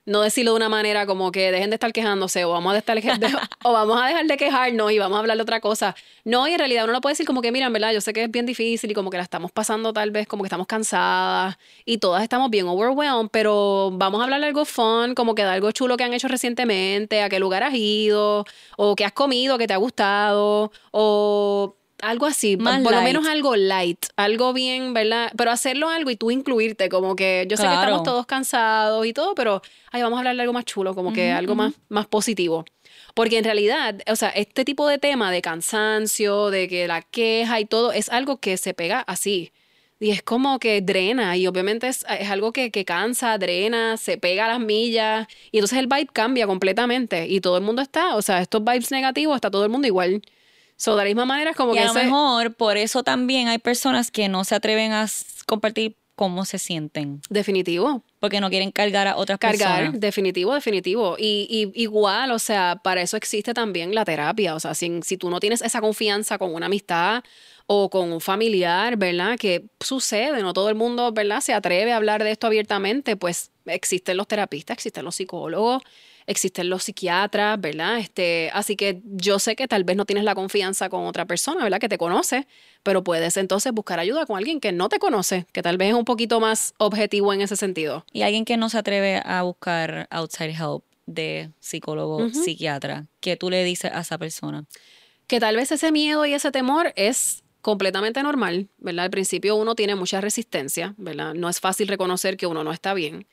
no decirlo de una manera como que dejen de estar quejándose o o vamos a dejar de quejarnos y vamos a hablar de otra cosa. No, y en realidad uno lo puede decir como que, mira, en verdad, yo sé que es bien difícil y como que la estamos pasando tal vez como que estamos cansadas y todas estamos bien overwhelmed, pero vamos a hablar de algo fun, como que de algo chulo que han hecho recientemente, a qué lugar has ido, o qué has comido, que te ha gustado, o algo así, Más por lo light. menos algo light, algo bien, ¿verdad? Pero hacerlo algo y tú incluirte, como que yo sé que Claro. estamos todos cansados y todo, pero ay, vamos a hablar de algo más chulo, como que algo más positivo. Porque en realidad, o sea, este tipo de tema de cansancio, de que la queja y todo, es algo que se pega así. Y es como que drena, y obviamente es algo que cansa, drena, se pega a las millas, y entonces el vibe cambia completamente, y todo el mundo está, o sea, estos vibes negativos, está todo el mundo igual. So, de la misma manera es como Y que a lo mejor por eso también hay personas que no se atreven a compartir cómo se sienten, definitivo. porque no quieren cargar a otras Cargar, personas. definitivo, definitivo. Y igual, o sea, para eso existe también la terapia. O sea, si tú no tienes esa confianza con una amistad o con un familiar, ¿verdad? Que sucede, no todo el mundo, ¿verdad? Se atreve a hablar de esto abiertamente, pues existen los terapistas, existen los psicólogos, existen los psiquiatras, ¿verdad? Así que yo sé que tal vez no tienes la confianza con otra persona, ¿verdad? Que te conoce, pero puedes entonces buscar ayuda con alguien que no te conoce, que tal vez es un poquito más objetivo en ese sentido. Y alguien que no se atreve a buscar outside help de psicólogo, Ujú. psiquiatra, ¿qué tú le dices a esa persona? Que tal vez ese miedo y ese temor es completamente normal, ¿verdad? Al principio uno tiene mucha resistencia, ¿verdad? No es fácil reconocer que uno no está bien.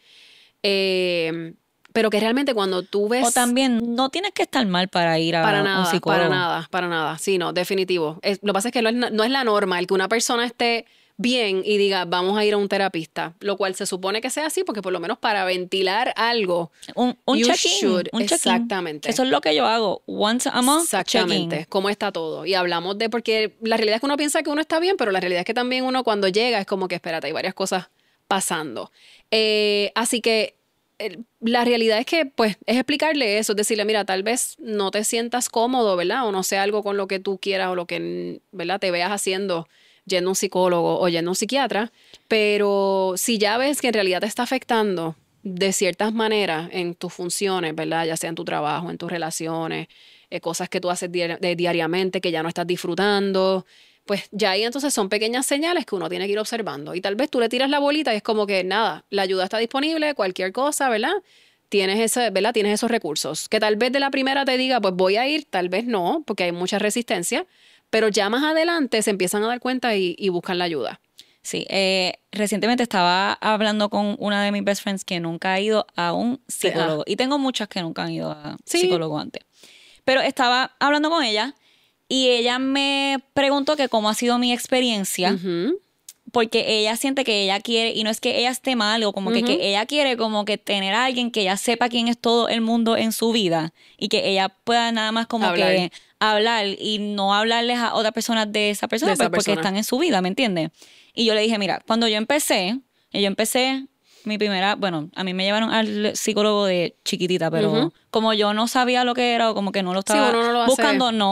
Eh, pero que realmente cuando tú O ves... también no tienes que estar mal para ir Para a un nada, para psicólogo. nada, para nada. Sí, no, definitivo. Lo que pasa es que no es la norma el que una persona esté bien y diga, vamos a ir a un terapista, lo cual se supone que sea así porque por lo menos para ventilar algo, Un you check-in, should, un check-in. exactamente. Eso es lo que yo hago. Once a month, check-in. Exactamente, cómo está todo. Y hablamos porque la realidad es que uno piensa que uno está bien, pero la realidad es que también uno cuando llega es como que, espérate, hay varias cosas pasando. Así que la realidad es que, pues, es explicarle eso, es decirle, mira, tal vez no te sientas cómodo, ¿verdad? O no sea algo con lo que tú quieras o lo que, ¿verdad? Te veas haciendo yendo a un psicólogo o yendo a un psiquiatra, pero si ya ves que en realidad te está afectando de ciertas maneras en tus funciones, ¿verdad? Ya sea en tu trabajo, en tus relaciones, cosas que tú haces diariamente que ya no estás disfrutando, pues ya ahí entonces son pequeñas señales que uno tiene que ir observando. Y tal vez tú le tiras la bolita y es como que nada, la ayuda está disponible, cualquier cosa, ¿verdad? ¿Verdad? Tienes esos recursos. Que tal vez de la primera te diga, pues voy a ir, tal vez no, porque hay mucha resistencia, pero ya más adelante se empiezan a dar cuenta y buscan la ayuda. Sí, recientemente estaba hablando con una de mis best friends que nunca ha ido a un psicólogo. Y tengo muchas que nunca han ido a Sí. psicólogo antes. Pero estaba hablando con ella y ella me preguntó que cómo ha sido mi experiencia. Ujú, Porque ella siente que ella quiere, y no es que ella esté mal, o como que ujú. ella quiere como que tener a alguien que ella sepa quién es todo el mundo en su vida y que ella pueda nada más como Hablar que hablar y no hablarles a otras personas de esa persona, de esa pues, porque persona. están en su vida, ¿me entiendes? Y yo le dije, mira, cuando yo empecé mi primera, bueno, a mí me llevaron al psicólogo de chiquitita, pero Ujú. como yo no sabía lo que era o como que no lo Sí, estaba uno no lo hace. buscando,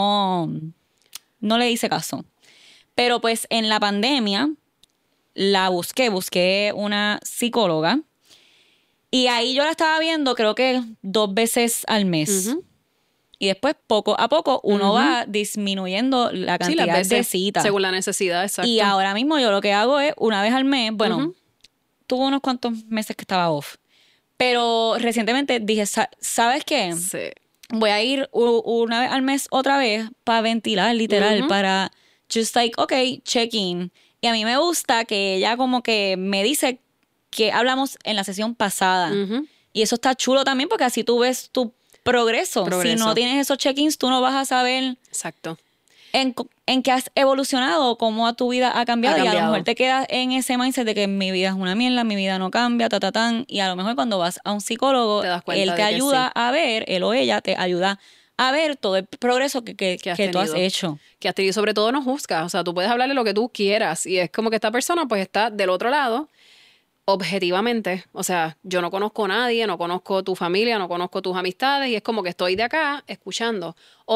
no le hice caso. Pero pues en la pandemia la busqué una psicóloga y ahí yo la estaba viendo creo que 2 veces al mes. Ujú, Y después poco a poco uno ujú. va disminuyendo la Sí, las cantidad de veces, citas. según la necesidad, Y exacto. ahora mismo yo lo que hago es una vez al mes, bueno, Ujú. tuve unos cuantos meses que estaba off. Pero recientemente dije, ¿sabes qué? Sí. Voy a ir una vez al mes otra vez para ventilar, literal, Ujú. para just like, ok, check in. Y a mí me gusta que ella como que me dice que hablamos en la sesión pasada. Ujú. Y eso está chulo también porque así tú ves tu progreso. Si no Progreso. tienes esos check-ins, tú no vas a saber Exacto. en qué has evolucionado, cómo a tu vida ha cambiado. Ha Y a lo mejor cambiado. te quedas en ese mindset de que mi vida es una mierda, mi vida no cambia, ta, ta, tan. Y a lo mejor cuando vas a un psicólogo, Te das él cuenta te de que ayuda sí, a ver, él o ella te ayuda a ver todo el progreso que has que tú has tenido. hecho. Que has tenido, sobre todo no juzgas. O sea, tú puedes hablarle lo que tú quieras. Y es como que esta persona pues está del otro lado, objetivamente. O sea, yo no conozco a nadie, no conozco tu familia, no conozco tus amistades. Y es como que estoy de acá escuchando.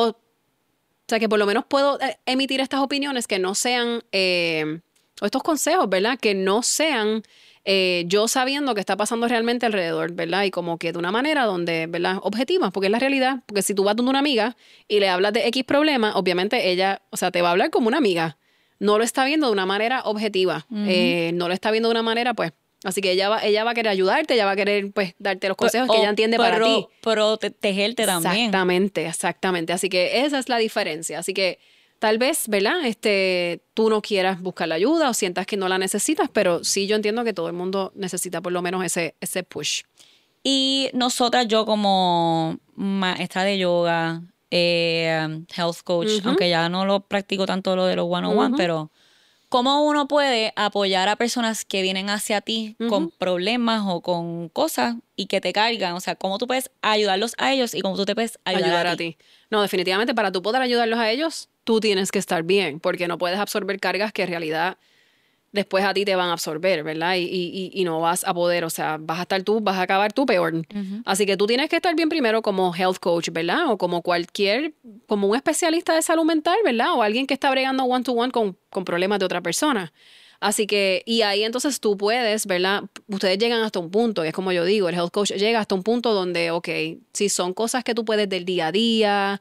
O sea, que por lo menos puedo emitir estas opiniones que no sean, o estos consejos, ¿verdad? Que no sean yo sabiendo qué está pasando realmente alrededor, ¿verdad? Y como que de una manera donde, ¿verdad? Objetiva, porque es la realidad. Porque si tú vas donde una amiga y le hablas de X problema, obviamente ella, o sea, te va a hablar como una amiga. No lo está viendo de una manera objetiva. No lo está viendo de una manera, pues. Así que ella va a querer ayudarte, ella va a querer, pues, darte los consejos que ella entiende para ti. Protegerte también. Exactamente, exactamente. Así que esa es la diferencia. Así que tal vez, ¿verdad? Tú no quieras buscar la ayuda o sientas que no la necesitas, pero sí yo entiendo que todo el mundo necesita por lo menos ese push. Y nosotras, yo como maestra de yoga, health coach, aunque ya no lo practico tanto lo de los one-on-one, pero ¿cómo uno puede apoyar a personas que vienen hacia ti con problemas o con cosas y que te cargan? O sea, ¿cómo tú puedes ayudarlos a ellos y cómo tú te puedes ayudar a ti? No, definitivamente para tú poder ayudarlos a ellos, tú tienes que estar bien, porque no puedes absorber cargas que en realidad después a ti te van a absorber, ¿verdad? Y no vas a poder, o sea, vas a acabar tú peor. Así que tú tienes que estar bien primero como health coach, ¿verdad? O como como un especialista de salud mental, ¿verdad? O alguien que está bregando one-to-one con problemas de otra persona. Así que, y ahí entonces tú puedes, ¿verdad? Ustedes llegan hasta un punto, y es como yo digo, el health coach llega hasta un punto donde, ok, si son cosas que tú puedes del día a día,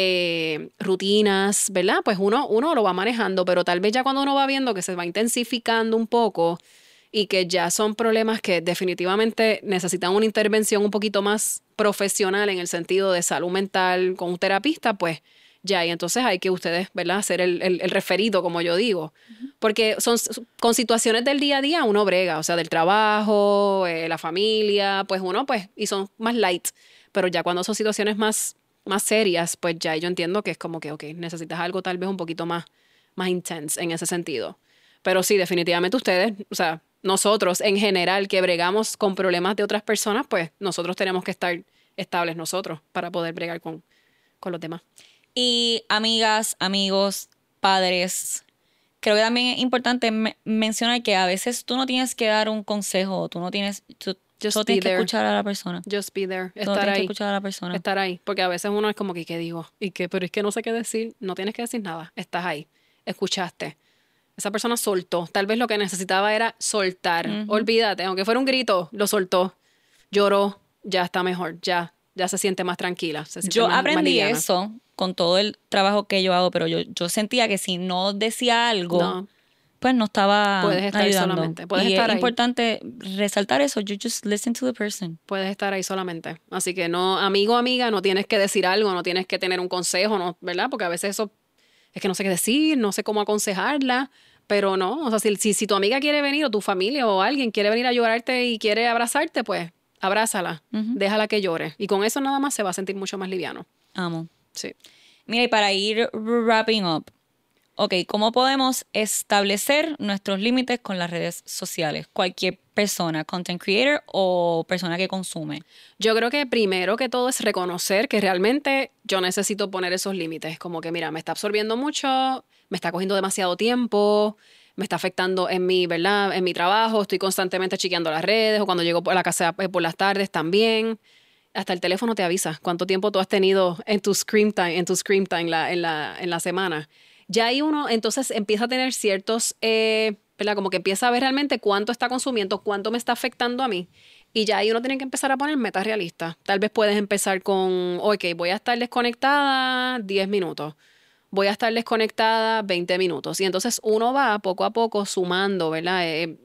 rutinas, ¿verdad? Pues uno lo va manejando, pero tal vez ya cuando uno va viendo que se va intensificando un poco y que ya son problemas que definitivamente necesitan una intervención un poquito más profesional en el sentido de salud mental con un terapista, pues ya, y entonces hay que ustedes, ¿verdad? Hacer el referido, como yo digo. Porque con situaciones del día a día uno brega, o sea, del trabajo, la familia, pues uno, pues, y son más light. Pero ya cuando son situaciones más serias, pues ya yo entiendo que es como que, ok, necesitas algo tal vez un poquito más intense en ese sentido. Pero sí, definitivamente ustedes, o sea, nosotros en general que bregamos con problemas de otras personas, pues nosotros tenemos que estar estables nosotros para poder bregar con los demás. Y amigas, amigos, padres, creo que también es importante mencionar que a veces tú no tienes que dar un consejo, tú tienes que escuchar a la persona. Just be there. Estar ahí. Que escuchar a la persona. Estar ahí. Porque a veces uno es como que, ¿qué digo? Pero es que no sé qué decir. No tienes que decir nada. Estás ahí. Escuchaste. Esa persona soltó. Tal vez lo que necesitaba era soltar. Olvídate. Aunque fuera un grito, lo soltó. Lloró. Ya está mejor. Ya se siente más tranquila. Yo aprendí eso con todo el trabajo que yo hago, pero yo sentía que si no decía algo, pues no estaba puedes estar ayudando. Solamente. Puedes y estar es importante resaltar eso. You just listen to the person. Puedes estar ahí solamente. Así que no, amigo o amiga, no tienes que decir algo, no tienes que tener un consejo, ¿no? ¿Verdad? Porque a veces eso es que no sé qué decir, no sé cómo aconsejarla, pero no. O sea, si tu amiga quiere venir o tu familia o alguien quiere venir a llorarte y quiere abrazarte, pues abrázala, déjala que llore. Y con eso nada más se va a sentir mucho más liviano. Amo. Sí. Mira, y para ir wrapping up, ok, ¿cómo podemos establecer nuestros límites con las redes sociales? Cualquier persona, content creator o persona que consume. Yo creo que primero que todo es reconocer que realmente yo necesito poner esos límites. Como que, mira, me está absorbiendo mucho, me está cogiendo demasiado tiempo, me está afectando en mi, ¿verdad? En mi trabajo, estoy constantemente chequeando las redes o cuando llego a la casa por las tardes también. Hasta el teléfono te avisa cuánto tiempo tú has tenido en tu screen time, en la semana. Ya ahí uno entonces empieza a tener ciertos, ¿verdad? Como que empieza a ver realmente cuánto está consumiendo, cuánto me está afectando a mí. Y ya ahí uno tiene que empezar a poner metas realistas. Tal vez puedes empezar con, ok, voy a estar desconectada 10 minutos. Voy a estar desconectada 20 minutos. Y entonces uno va poco a poco sumando, ¿verdad?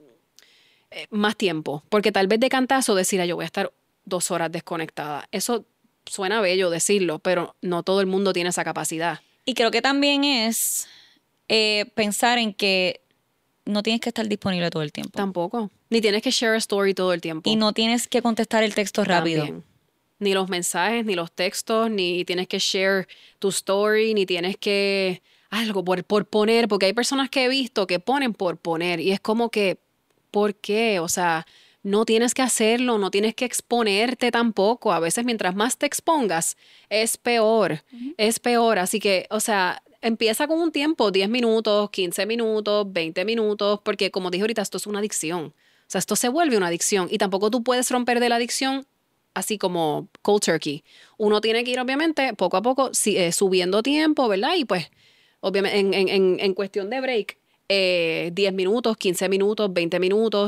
Más tiempo. Porque tal vez de cantazo decir, yo voy a estar 2 horas desconectada. Eso suena bello decirlo, pero no todo el mundo tiene esa capacidad. Y creo que también es pensar en que no tienes que estar disponible todo el tiempo. Tampoco. Ni tienes que share a story todo el tiempo. Y no tienes que contestar el texto rápido. También. Ni los mensajes, ni los textos, ni tienes que share tu story, ni tienes que algo por poner, porque hay personas que he visto que ponen por poner y es como que, ¿por qué? O sea, no tienes que hacerlo, no tienes que exponerte tampoco. A veces mientras más te expongas, es peor, es peor. Así que, o sea, empieza con un tiempo, 10 minutos, 15 minutos, 20 minutos, porque como dije ahorita, esto es una adicción. O sea, esto se vuelve una adicción y tampoco tú puedes romper de la adicción así como cold turkey. Uno tiene que ir, obviamente, poco a poco subiendo tiempo, ¿verdad? Y pues, obviamente, en cuestión de break, 10 minutos, 15 minutos, 20 minutos,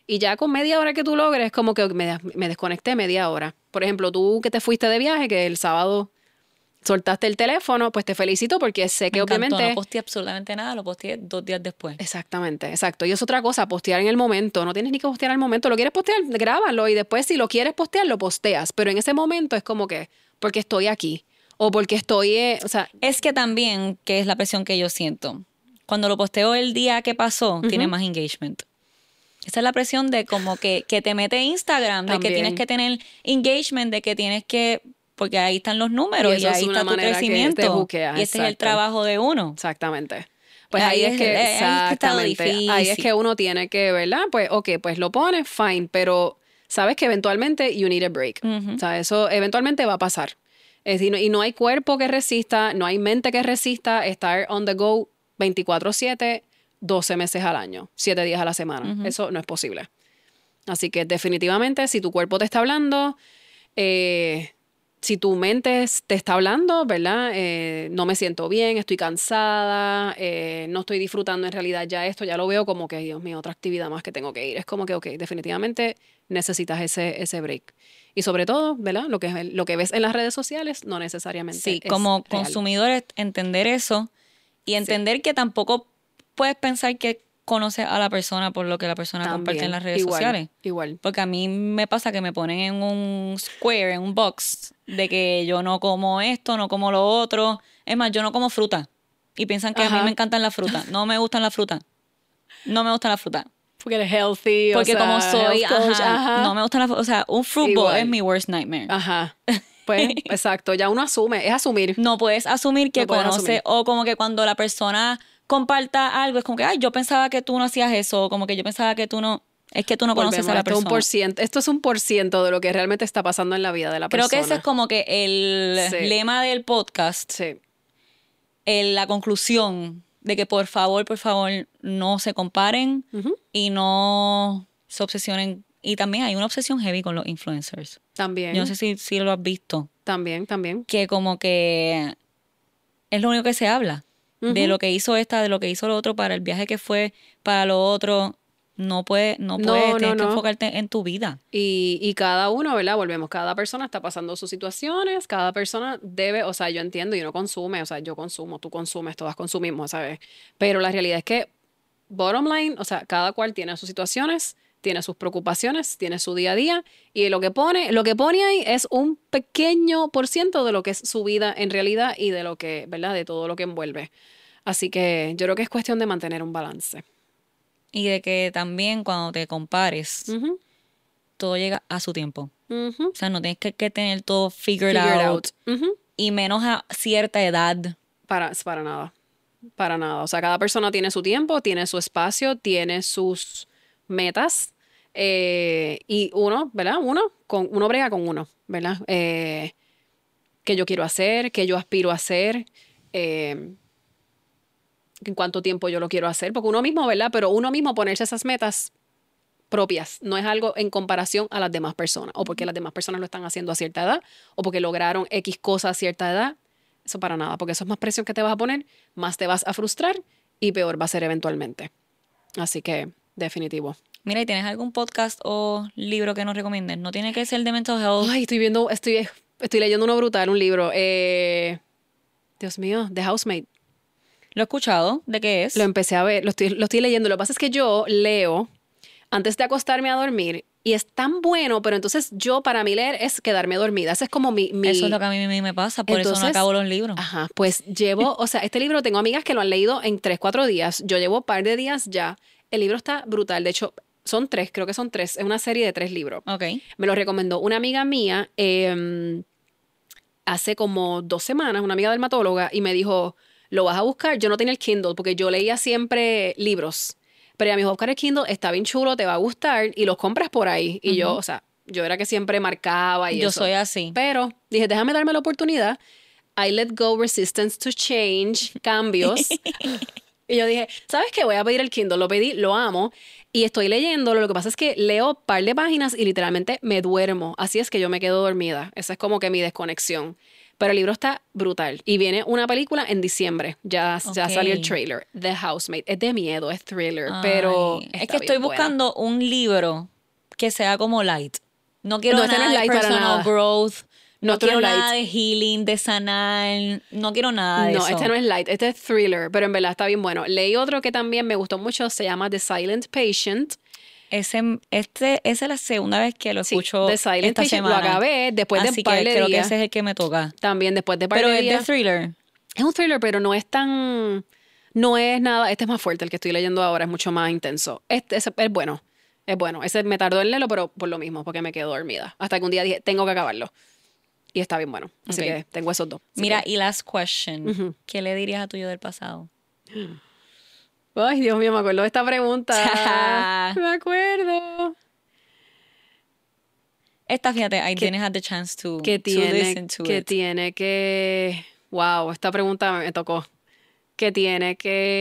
Y ya con media hora que tú logres, como que me desconecté media hora. Por ejemplo, tú que te fuiste de viaje, que el sábado soltaste el teléfono, pues te felicito porque sé que Me encantó, obviamente... no posteé absolutamente nada, lo posteé 2 días después. Exactamente, exacto. Y es otra cosa, postear en el momento. No tienes ni que postear al momento. Lo quieres postear, grábalo y después si lo quieres postear, lo posteas. Pero en ese momento es como que, porque estoy aquí. O porque estoy, o sea... Es que también, que es la presión que yo siento, cuando lo posteo el día que pasó, tiene más engagement. Esa es la presión de como que te mete Instagram, de que También. tienes que tener engagement, de que tienes que... Porque ahí están los números y eso es ahí una está tu manera que te crecimiento. juquea, Y este es el exacto. trabajo de uno. Exactamente. Pues ahí es que, ahí es que está lo exactamente, ahí es difícil. que uno tiene que, ¿verdad? Pues, ok, pues lo pones, fine, pero sabes que eventualmente you need a break. O sea, eso eventualmente va a pasar. Es decir, y no hay cuerpo que resista, no hay mente que resista estar on the go 24/7, 12 meses al año, 7 días a la semana. Eso no es posible. Así que definitivamente, si tu cuerpo te está hablando, si tu mente te está hablando, ¿verdad? No me siento bien, estoy cansada, no estoy disfrutando en realidad ya esto, ya lo veo como que, Dios mío, otra actividad más que tengo que ir. Es como que, ok, definitivamente necesitas ese break. Y sobre todo, ¿verdad? Lo que ves en las redes sociales no necesariamente Sí, es como real. consumidores, entender eso y entender que tampoco puedes pensar que conoces a la persona por lo que la persona comparte en las redes sociales. Igual. Porque a mí me pasa que me ponen en un square, en un box, de que yo no como esto, no como lo otro. Es más, yo no como fruta. Y piensan que a mí me encantan las frutas. No me gustan las frutas. No me gustan las frutas. Porque eres healthy, Porque o sea, como soy, health coach, no me gustan las frutas. O sea, un fruit bowl Igual. es mi worst nightmare. Ajá. Pues, exacto, ya uno asume, es asumir. No puedes asumir que No puedes conoce, asumir. o como que cuando la persona comparta algo, es como que, ay, yo pensaba que tú no hacías eso, o como que yo pensaba que tú no, es que tú no conoces Volvemos, a la esto es persona. esto es 1% de lo que realmente está pasando en la vida de la Creo que persona. ese es como que el Sí. lema del podcast, Sí, la conclusión de que por favor, no se comparen y no se obsesionen. Y también hay una obsesión heavy con los influencers. también. Yo no sé si lo has visto. También. Que como que es lo único que se habla. De lo que hizo esta, de lo que hizo lo otro, para el viaje que fue, para lo otro. No puedes, tienes que enfocarte en tu vida. Y cada uno, ¿verdad? Volvemos, cada persona está pasando sus situaciones, cada persona debe, o sea, yo entiendo y uno consume, o sea, yo consumo, tú consumes, todas consumimos, ¿sabes? Pero la realidad es que, bottom line, o sea, cada cual tiene sus situaciones, tiene sus preocupaciones, tiene su día a día y lo que pone ahí es un pequeño por ciento de lo que es su vida en realidad y de lo que, ¿verdad? De todo lo que envuelve. Así que yo creo que es cuestión de mantener un balance. Y de que también cuando te compares, todo llega a su tiempo. O sea, no tienes que tener todo figured out. Y menos a cierta edad. Para nada. Para nada. O sea, cada persona tiene su tiempo, tiene su espacio, tiene sus metas. Y uno, ¿verdad? Uno brega con uno, ¿verdad? ¿Qué yo quiero hacer? ¿Qué yo aspiro a hacer? ¿En cuánto tiempo yo lo quiero hacer? Porque uno mismo, ¿verdad? Pero uno mismo ponerse esas metas propias, no es algo en comparación a las demás personas, o porque las demás personas lo están haciendo a cierta edad, o porque lograron X cosa a cierta edad. Eso para nada, porque eso es más presión que te vas a poner, más te vas a frustrar y peor va a ser eventualmente. Así que, definitivo. Mira, ¿y tienes algún podcast o libro que nos recomiendes? No tiene que ser de mental health. Ay, estoy leyendo uno brutal, un libro. Dios mío, The Housemaid. ¿Lo he escuchado? ¿De qué es? Lo empecé a ver, lo estoy leyendo. Lo que pasa es que yo leo antes de acostarme a dormir y es tan bueno, pero entonces para mí leer es quedarme dormida. Ese es como mi... Eso es lo que a mí me pasa, por eso no acabo los libros. Ajá, pues o sea, este libro tengo amigas que lo han leído en 3, 4 días. Yo llevo un par de días ya. El libro está brutal. De hecho, creo que son 3. Es una serie de 3 libros. Ok. Me lo recomendó una amiga mía hace como 2 semanas, una amiga dermatóloga, y me dijo, ¿lo vas a buscar? Yo no tenía el Kindle porque yo leía siempre libros. Pero ella me dijo, buscar el Kindle, está bien chulo, te va a gustar y los compras por ahí. Y yo, o sea, yo era que siempre marcaba y yo eso. Soy así. Pero dije, déjame darme la oportunidad. I let go resistance to change, cambios. Y yo dije, ¿sabes qué? Voy a pedir el Kindle. Lo pedí, lo amo. Y estoy leyéndolo. Lo que pasa es que leo un par de páginas y literalmente me duermo. Así es que yo me quedo dormida. Esa es como que mi desconexión. Pero el libro está brutal. Y viene una película en diciembre. Ya salió el trailer. The Housemaid. Es de miedo, es thriller, pero Ay, es está que estoy bien buena. buscando un libro que sea como light. No quiero No, este no nada es de light para personal nada. growth. No, No esto no quiero es light. nada de healing, de sanar. No quiero nada de No, eso. este no es light, este es thriller, pero en verdad está bien bueno. Leí otro que también me gustó mucho, se llama The Silent Patient. Esa es la segunda vez que lo Sí, escucho The Silent esta Patient semana. lo acabé después de un Así par que de creo que días. ese es el que me toca. También después de par Pero de es días. de thriller. Es un thriller, pero no es tan... No es nada... Este es más fuerte, el que estoy leyendo ahora es mucho más intenso. Ese es bueno, es bueno. Ese me tardó en leerlo, pero por lo mismo, porque me quedo dormida. Hasta que un día dije, tengo que acabarlo. Y está bien bueno. Así Ok. que tengo esos dos. Así Mira, que- y last question. Ujú. ¿Qué le dirías a tu yo del pasado? Ay, Dios mío, me acuerdo de esta pregunta. Me acuerdo. Esta, fíjate, I ¿Qué- didn't have the chance to que listen to que it. tiene que... Wow, esta pregunta me tocó. Que tiene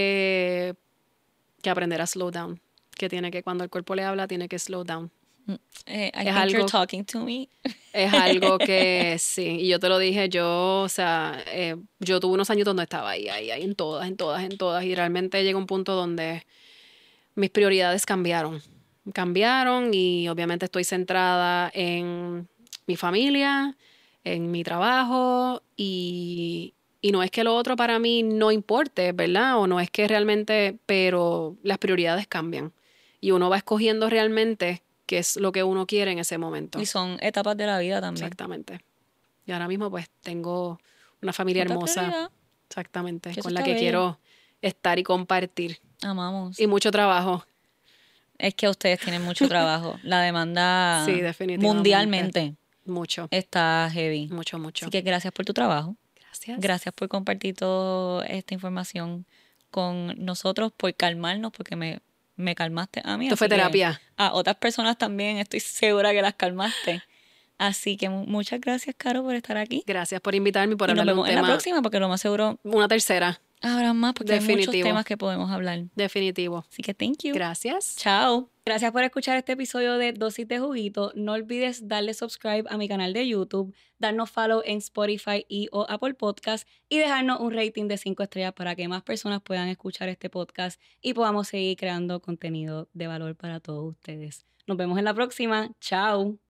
que aprender a slow down. Que tiene que cuando el cuerpo le habla, tiene que slow down. I Es think algo, you're talking to me. es algo que sí. Y yo te lo dije, yo, o sea, yo tuve unos años donde estaba ahí, en todas, en todas, en todas. Y realmente llegó un punto donde mis prioridades cambiaron. Cambiaron y obviamente estoy centrada en mi familia, en mi trabajo y no es que lo otro para mí no importe, ¿verdad? O no es que realmente, pero las prioridades cambian y uno va escogiendo realmente qué es lo que uno quiere en ese momento. Y son etapas de la vida también. Exactamente. Y ahora mismo pues tengo una familia Otra hermosa, prioridad. exactamente, Que eso con la está que bello. quiero estar y compartir. Amamos. Y mucho trabajo. Es que ustedes tienen mucho trabajo. La demanda Sí, definitivamente. mundialmente Mucho, está heavy. mucho, mucho. Así que gracias por tu trabajo. Gracias. Gracias por compartir toda esta información con nosotros, por calmarnos, porque me calmaste a mí. Esto fue así que terapia. a otras personas también estoy segura que las calmaste. Así que muchas gracias, Caro, por estar aquí. Gracias por invitarme y por Y nos hablar de un vemos en la tema. próxima, porque lo más seguro Una tercera. habrá más, porque hay muchos Definitivo. temas que podemos hablar. Definitivo. Así que thank you. Gracias. Chao. Gracias por escuchar este episodio de Dosis de Juguito. No olvides darle subscribe a mi canal de YouTube, darnos follow en Spotify y o Apple Podcast y dejarnos un rating de 5 estrellas para que más personas puedan escuchar este podcast y podamos seguir creando contenido de valor para todos ustedes. Nos vemos en la próxima. Chao.